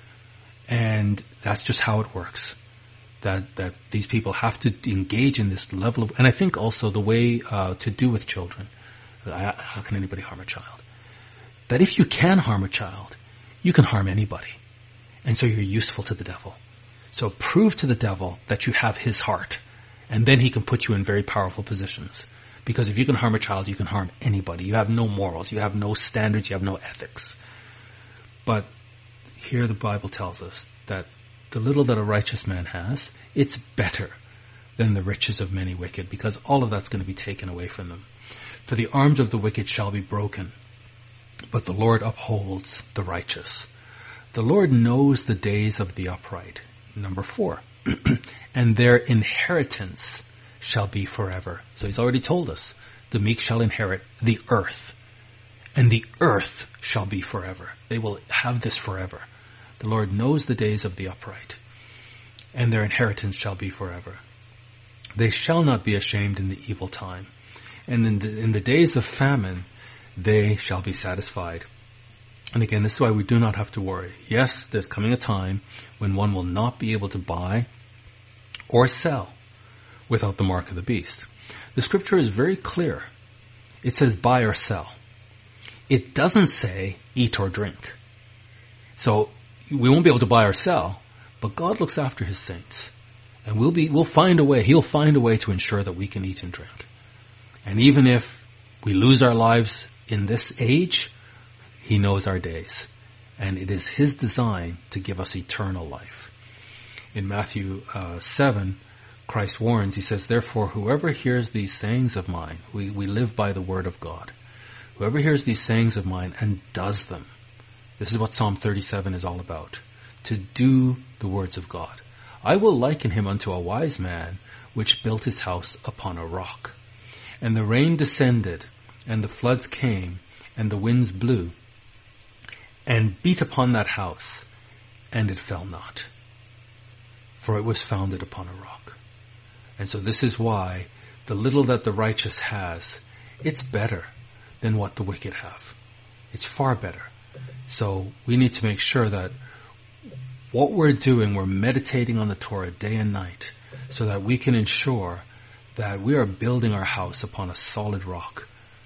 And that's just how it works. That these people have to engage in this level of, and I think also the way to do with children. How can anybody harm a child? That if you can harm a child, you can harm anybody. And so you're useful to the devil. So prove to the devil that you have his heart, and then he can put you in very powerful positions. Because if you can harm a child, you can harm anybody. You have no morals, you have no standards, you have no ethics. But here the Bible tells us that the little that a righteous man has, it's better than the riches of many wicked, because all of that's going to be taken away from them. For the arms of the wicked shall be broken, but the Lord upholds the righteous. The Lord knows the days of the upright. Number 4. And their inheritance shall be forever. So he's already told us, the meek shall inherit the earth, and the earth shall be forever. They will have this forever. The Lord knows the days of the upright, and their inheritance shall be forever. They shall not be ashamed in the evil time, and in the days of famine they shall be satisfied. And again, this is why we do not have to worry. Yes, there's coming a time when one will not be able to buy or sell without the mark of the beast. The scripture is very clear. It says buy or sell. It doesn't say eat or drink. So we won't be able to buy or sell, but God looks after his saints. And we'll find a way. He'll find a way to ensure that we can eat and drink. And even if we lose our lives in this age, he knows our days. And it is his design to give us eternal life. In Matthew 7, Christ warns, he says, therefore, whoever hears these sayings of mine, we live by the word of God. Whoever hears these sayings of mine and does them, this is what Psalm 37 is all about, to do the words of God. I will liken him unto a wise man which built his house upon a rock. And the rain descended, and the floods came, and the winds blew, and beat upon that house, and it fell not, for it was founded upon a rock. And so this is why the little that the righteous has, it's better than what the wicked have. It's far better. So we need to make sure that what we're doing, we're meditating on the Torah day and night, so that we can ensure that we are building our house upon a solid rock.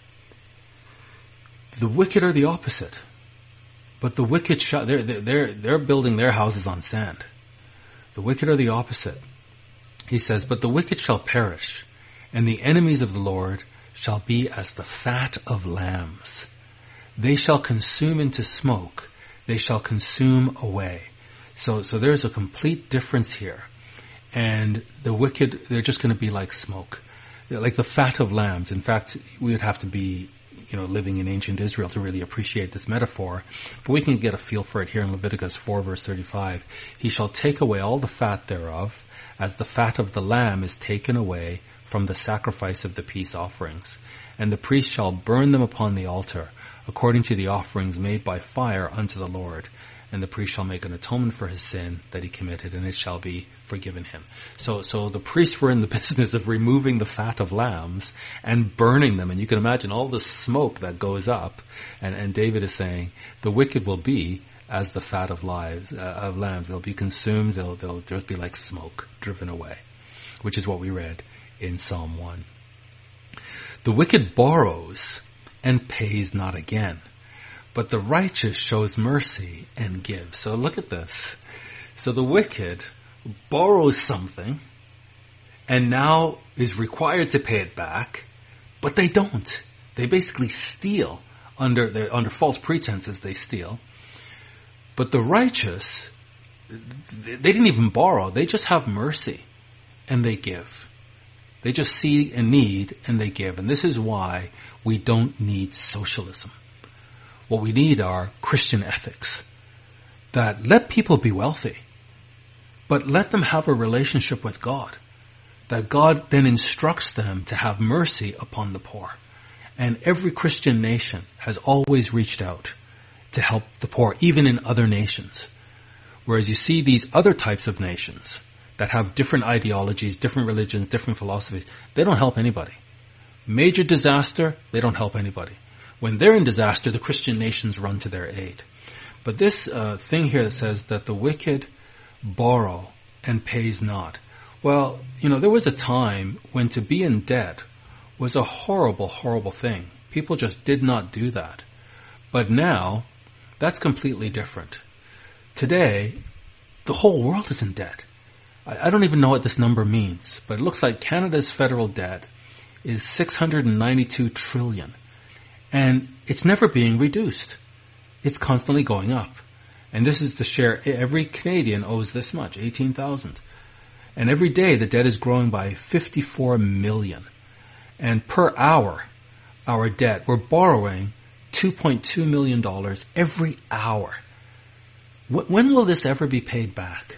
The wicked are the opposite. But the wicked, they're building their houses on sand. The wicked are the opposite. He says, but the wicked shall perish, and the enemies of the Lord shall be as the fat of lambs. They shall consume into smoke. They shall consume away. So there's a complete difference here. And the wicked, they're just going to be like smoke. Like the fat of lambs. In fact, we would have to be, living in ancient Israel to really appreciate this metaphor. But we can get a feel for it here in Leviticus 4 verse 35. He shall take away all the fat thereof, as the fat of the lamb is taken away from the sacrifice of the peace offerings. And the priest shall burn them upon the altar, according to the offerings made by fire unto the Lord. And the priest shall make an atonement for his sin that he committed, and it shall be forgiven him. So the priests were in the business of removing the fat of lambs and burning them. And you can imagine all the smoke that goes up. And David is saying, the wicked will be as the fat of lambs. They'll be consumed. They'll just be like smoke driven away, which is what we read in Psalm 1. The wicked borrows and pays not again, but the righteous shows mercy and gives. So look at this. So the wicked borrows something and now is required to pay it back, but they don't. They basically steal under false pretenses. They steal. But the righteous, they didn't even borrow. They just have mercy and they give. They just see a need and they give. And this is why we don't need socialism. What we need are Christian ethics that let people be wealthy, but let them have a relationship with God, that God then instructs them to have mercy upon the poor. And every Christian nation has always reached out to help the poor, even in other nations. Whereas you see these other types of nations that have different ideologies, different religions, different philosophies, they don't help anybody. Major disaster, they don't help anybody. When they're in disaster, the Christian nations run to their aid. But this thing here that says that the wicked borrow and pays not. Well, there was a time when to be in debt was a horrible, horrible thing. People just did not do that. But now, that's completely different. Today, the whole world is in debt. I don't even know what this number means, but it looks like Canada's federal debt is $692 trillion. And it's never being reduced. It's constantly going up. And this is the share, every Canadian owes this much, 18,000. And every day the debt is growing by 54 million. And per hour, our debt, we're borrowing $2.2 million every hour. When will this ever be paid back?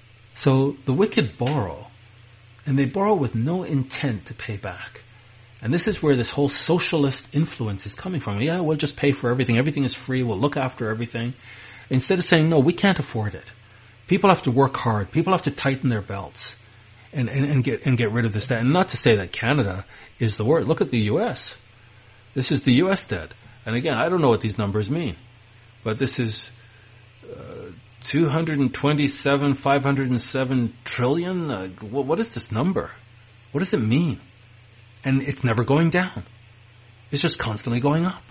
So the wicked borrow, and they borrow with no intent to pay back. And this is where this whole socialist influence is coming from. Yeah, we'll just pay for everything. Everything is free. We'll look after everything. Instead of saying, no, we can't afford it. People have to work hard. People have to tighten their belts and get rid of this debt. And not to say that Canada is the worst. Look at the U.S. This is the U.S. debt. And again, I don't know what these numbers mean. But this is 507 trillion. What is this number? What does it mean? And it's never going down. It's just constantly going up.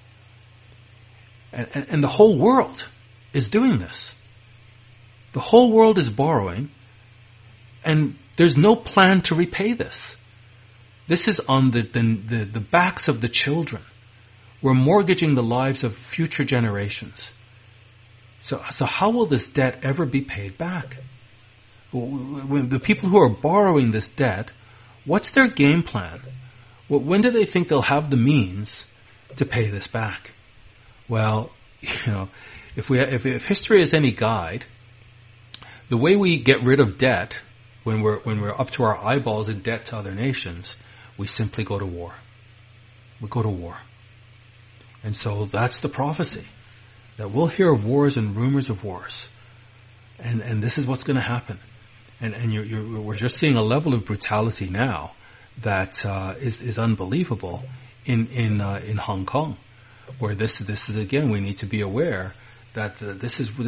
And the whole world is doing this. The whole world is borrowing, and there's no plan to repay this. This is on the backs of the children. We're mortgaging the lives of future generations. So how will this debt ever be paid back? When the people who are borrowing this debt, what's their game plan? When do they think they'll have the means to pay this back? Well, if history is any guide, the way we get rid of debt when we're up to our eyeballs in debt to other nations, we simply go to war. We go to war. And so that's the prophecy, that we'll hear of wars and rumors of wars. And this is what's going to happen. And we're just seeing a level of brutality now that is unbelievable in Hong Kong, where this is again, we need to be aware that this is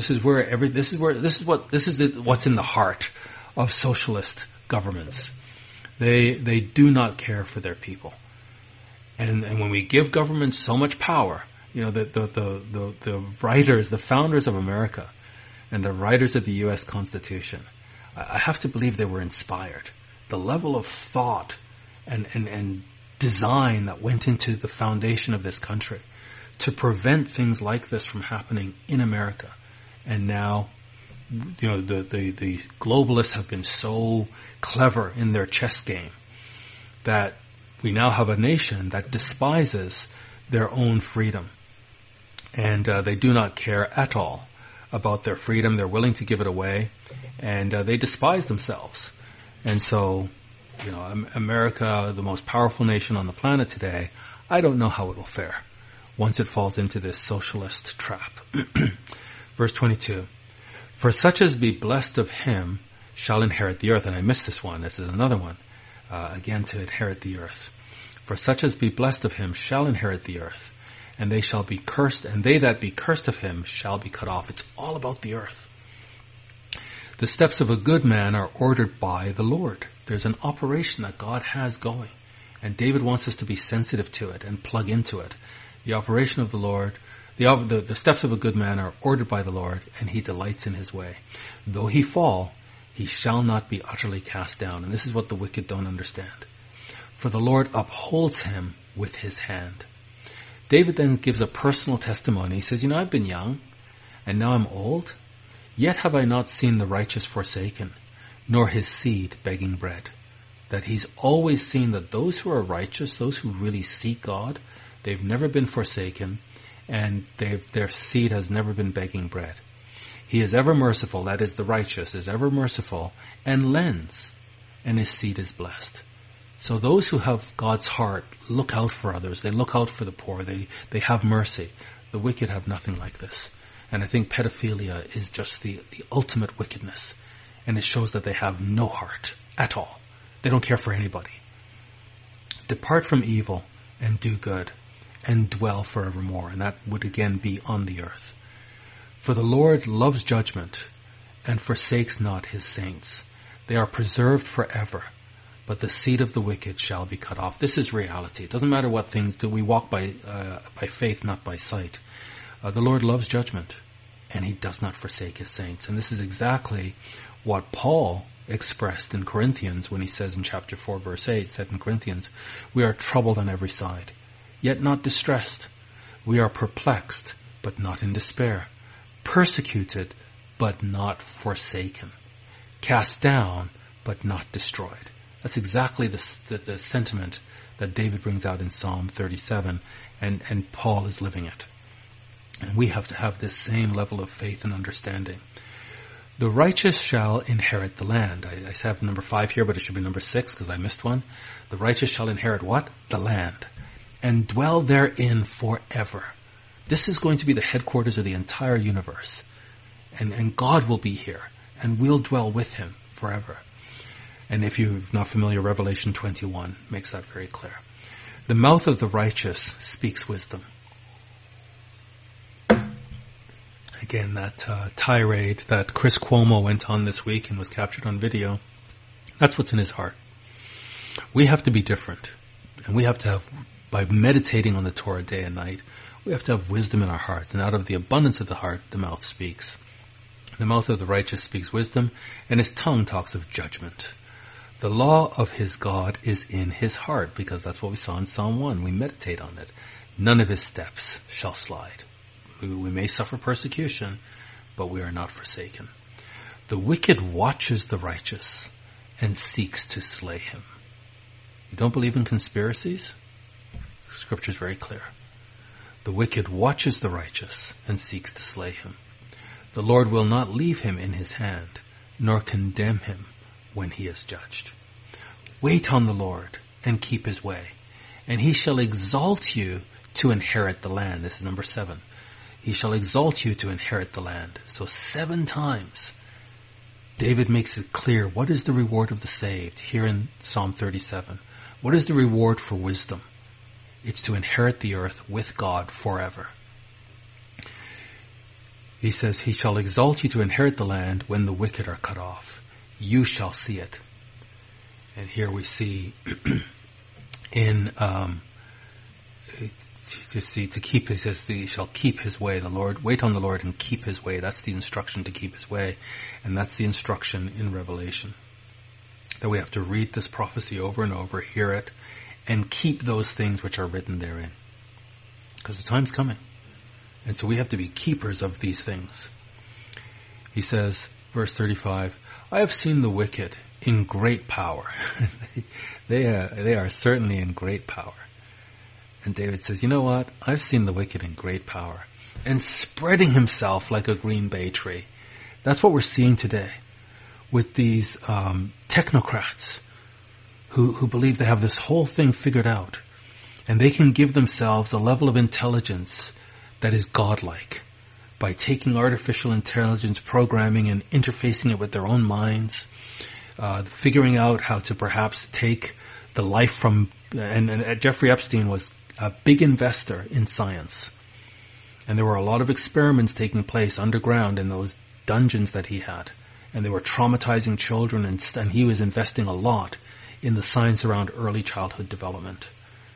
what's in the heart of socialist governments. They do not care for their people. And when we give governments so much power, the writers, the founders of America and the writers of the U.S. Constitution, I have to believe they were inspired. The level of thought and design that went into the foundation of this country to prevent things like this from happening in America. And now, the globalists have been so clever in their chess game that we now have a nation that despises their own freedom. And they do not care at all about their freedom. They're willing to give it away. And they despise themselves. And so, America, the most powerful nation on the planet today, I don't know how it will fare once it falls into this socialist trap. Verse 22, for such as be blessed of him shall inherit the earth. And I missed this one. This is another one. Again, to inherit the earth. For such as be blessed of him shall inherit the earth, and they shall be cursed, and they that be cursed of him shall be cut off. It's all about the earth. The steps of a good man are ordered by the Lord. There's an operation that God has going, and David wants us to be sensitive to it and plug into it. The operation of the Lord, the steps of a good man are ordered by the Lord, and he delights in his way. Though he fall, he shall not be utterly cast down. And this is what the wicked don't understand. For the Lord upholds him with his hand. David then gives a personal testimony. He says, I've been young, and now I'm old. Yet have I not seen the righteous forsaken, nor his seed begging bread. That he's always seen that those who are righteous, those who really seek God, they've never been forsaken, and their seed has never been begging bread. He is ever merciful, that is, the righteous is ever merciful, and lends, and his seed is blessed. So those who have God's heart look out for others. They look out for the poor. They have mercy. The wicked have nothing like this. And I think pedophilia is just the ultimate wickedness. And it shows that they have no heart at all. They don't care for anybody. Depart from evil and do good and dwell forevermore. And that would again be on the earth. For the Lord loves judgment and forsakes not his saints. They are preserved forever, but the seed of the wicked shall be cut off. This is reality. It doesn't matter what things do. We walk by faith, not by sight. The Lord loves judgment, and he does not forsake his saints. And this is exactly what Paul expressed in Corinthians when he says in chapter 4, verse 8, 2 Corinthians, we are troubled on every side, yet not distressed. We are perplexed, but not in despair. Persecuted, but not forsaken. Cast down, but not destroyed. That's exactly the sentiment that David brings out in Psalm 37, and Paul is living it. And we have to have this same level of faith and understanding. The righteous shall inherit the land. I have number 5 here, but it should be number 6 because I missed one. The righteous shall inherit what? The land. And dwell therein forever. This is going to be the headquarters of the entire universe. And God will be here. And we'll dwell with him forever. And if you're not familiar, Revelation 21 makes that very clear. The mouth of the righteous speaks wisdom. Again, that tirade that Chris Cuomo went on this week and was captured on video, that's what's in his heart. We have to be different. And we have to have, by meditating on the Torah day and night, we have to have wisdom in our hearts. And out of the abundance of the heart, the mouth speaks. The mouth of the righteous speaks wisdom, and his tongue talks of judgment. The law of his God is in his heart, because that's what we saw in Psalm 1. We meditate on it. None of his steps shall slide. We may suffer persecution, but we are not forsaken. The wicked watches the righteous and seeks to slay him. You don't believe in conspiracies? Scripture is very clear. The wicked watches the righteous and seeks to slay him. The Lord will not leave him in his hand, nor condemn him when he is judged. Wait on the Lord and keep his way, and he shall exalt you to inherit the land. This is number 7. He shall exalt you to inherit the land. So 7 times David makes it clear what is the reward of the saved here in Psalm 37. What is the reward for wisdom? It's to inherit the earth with God forever. He says, he shall exalt you to inherit the land when the wicked are cut off. You shall see it. And here we see to keep his, he shall keep his way. The Lord, wait on the Lord and keep his way. That's the instruction, to keep his way. And that's the instruction in Revelation. That we have to read this prophecy over and over, hear it, and keep those things which are written therein. Because the time's coming. And so we have to be keepers of these things. He says, verse 35, I have seen the wicked in great power. They are certainly in great power. And David says, you know what? I've seen the wicked in great power and spreading himself like a green bay tree. That's what we're seeing today with these technocrats who believe they have this whole thing figured out, and they can give themselves a level of intelligence that is godlike by taking artificial intelligence programming and interfacing it with their own minds, figuring out how to perhaps take the life from, and Jeffrey Epstein was a big investor in science. And there were a lot of experiments taking place underground in those dungeons that he had. And they were traumatizing children, and he was investing a lot in the science around early childhood development.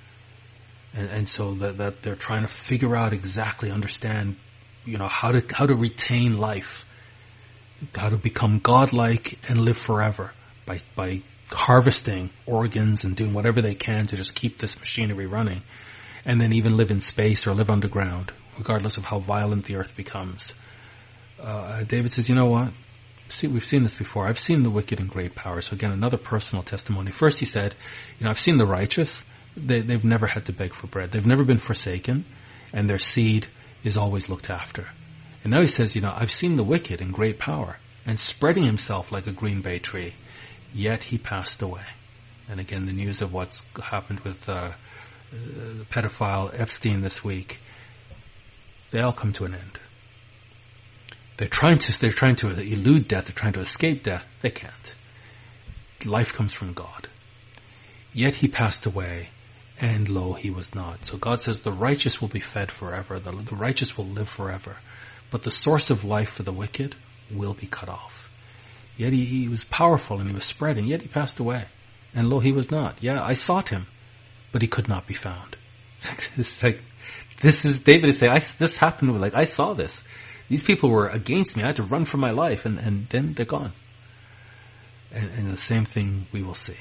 And so that they're trying to figure out exactly, understand, how to retain life, how to become godlike and live forever by harvesting organs and doing whatever they can to just keep this machinery running, and then even live in space or live underground, regardless of how violent the earth becomes. David says, you know what? See, we've seen this before. I've seen the wicked in great power. So again, another personal testimony. First he said, I've seen the righteous. They've never had to beg for bread. They've never been forsaken, and their seed is always looked after. And now he says, I've seen the wicked in great power and spreading himself like a green bay tree, yet he passed away. And again, the news of what's happened with the pedophile Epstein this week, they all come to an end. They're trying to elude death. They're trying to escape death. They can't. Life comes from God. Yet he passed away, and lo, he was not. So God says the righteous will be fed forever. The righteous will live forever. But the source of life for the wicked will be cut off. Yet he was powerful and he was spreading. Yet he passed away, and lo, he was not. Yeah, I sought him, but he could not be found. This is David is saying, this happened. I saw this. These people were against me. I had to run for my life, and then they're gone. And the same thing we will see.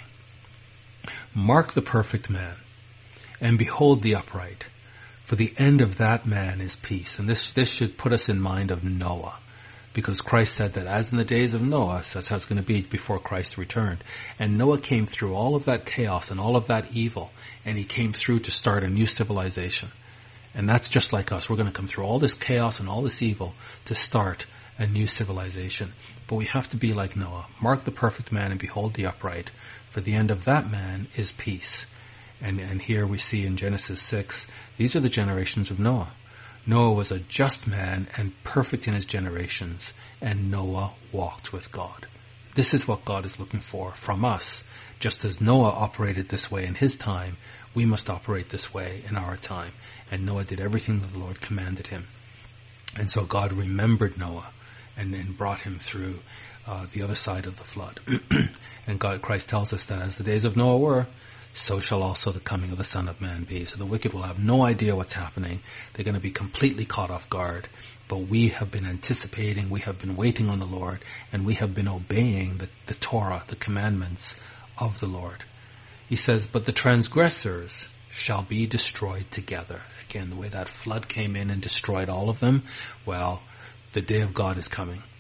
Mark the perfect man, and behold the upright, for the end of that man is peace. And this should put us in mind of Noah, because Christ said that as in the days of Noah, that's how it's going to be before Christ returned. And Noah came through all of that chaos and all of that evil, and he came through to start a new civilization. And that's just like us. We're going to come through all this chaos and all this evil to start a new civilization. But we have to be like Noah. Mark the perfect man and behold the upright, for the end of that man is peace. And here we see in Genesis 6, these are the generations of Noah. Noah was a just man and perfect in his generations, and Noah walked with God. This is what God is looking for from us. Just as Noah operated this way in his time, we must operate this way in our time. And Noah did everything that the Lord commanded him. And so God remembered Noah and then brought him through the other side of the flood. And Christ tells us that as the days of Noah were, so shall also the coming of the Son of Man be. So the wicked will have no idea what's happening. They're going to be completely caught off guard. But we have been anticipating, we have been waiting on the Lord, and we have been obeying the Torah, the commandments of the Lord. He says, but the transgressors shall be destroyed together. Again, the way that flood came in and destroyed all of them, well, the day of God is coming.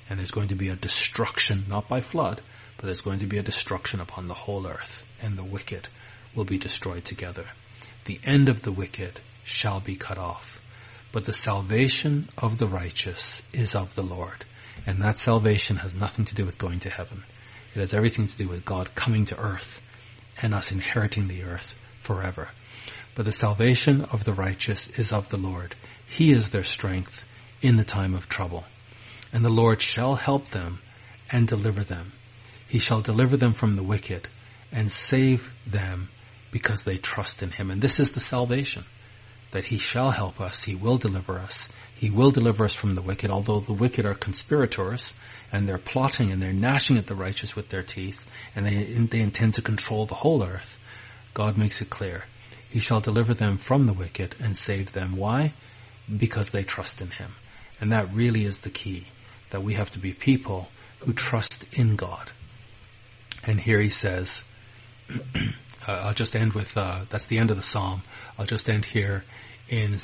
And there's going to be a destruction, not by flood, but there's going to be a destruction upon the whole earth, and the wicked will be destroyed together. The end of the wicked shall be cut off. But the salvation of the righteous is of the Lord. And that salvation has nothing to do with going to heaven. It has everything to do with God coming to earth and us inheriting the earth forever. But the salvation of the righteous is of the Lord. He is their strength in the time of trouble. And the Lord shall help them and deliver them. He shall deliver them from the wicked and save them because they trust in him. And this is the salvation, that he shall help us. He will deliver us. He will deliver us from the wicked, although the wicked are conspirators and they're plotting and they're gnashing at the righteous with their teeth, and they intend to control the whole earth. God makes it clear. He shall deliver them from the wicked and save them. Why? Because they trust in him. And that really is the key, that we have to be people who trust in God. And here he says, I'll just end with, that's the end of the psalm. I'll just end here in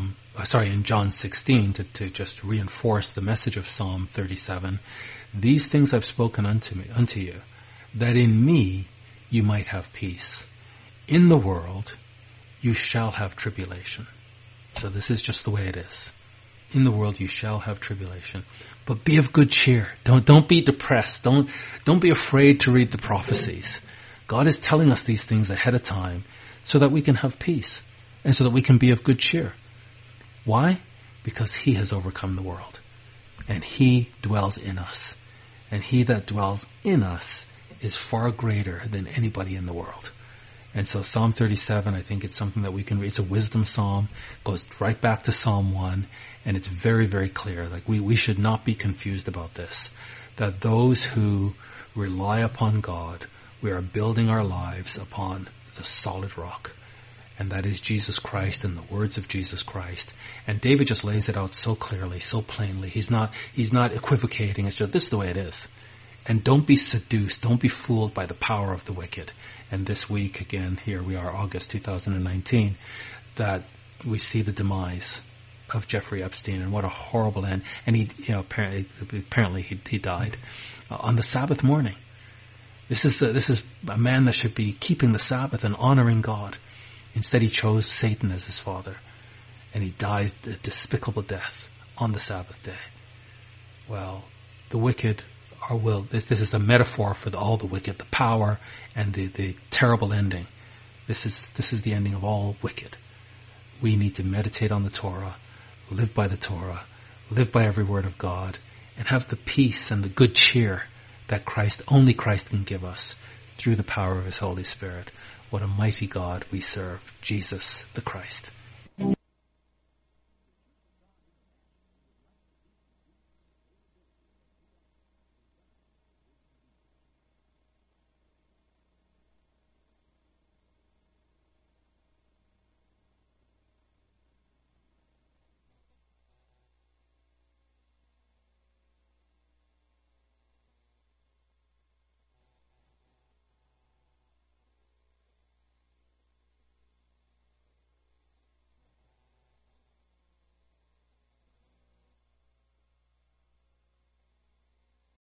in John 16 to just reinforce the message of Psalm 37. These things I've spoken unto you, that in me you might have peace. In the world you shall have tribulation. So this is just the way it is. In the world you shall have tribulation, but be of good cheer. Don't be depressed. Don't be afraid to read the prophecies. God is telling us these things ahead of time so that we can have peace and so that we can be of good cheer. Why? Because he has overcome the world and he dwells in us, and he that dwells in us is far greater than anybody in the world. And so Psalm 37, I think it's something that we can read. It's a wisdom psalm, goes right back to Psalm 1, and it's very, very clear. Like we should not be confused about this, that those who rely upon God, we are building our lives upon the solid rock. And that is Jesus Christ and the words of Jesus Christ. And David just lays it out so clearly, so plainly. He's not equivocating. It's just, this is the way it is. And don't be seduced. Don't be fooled by the power of the wicked. And this week, again, here we are, August 2019, that we see the demise of Jeffrey Epstein, and what a horrible end. And he, apparently he died on the Sabbath morning. This is a man that should be keeping the Sabbath and honoring God. Instead, he chose Satan as his father, and he died a despicable death on the Sabbath day. Well, the wicked this is a metaphor for all the wicked, the power and the terrible ending. This is the ending of all wicked. We need to meditate on the Torah, live by the Torah, live by every word of God, and have the peace and the good cheer that only Christ can give us through the power of his Holy Spirit. What a mighty God we serve, Jesus the Christ.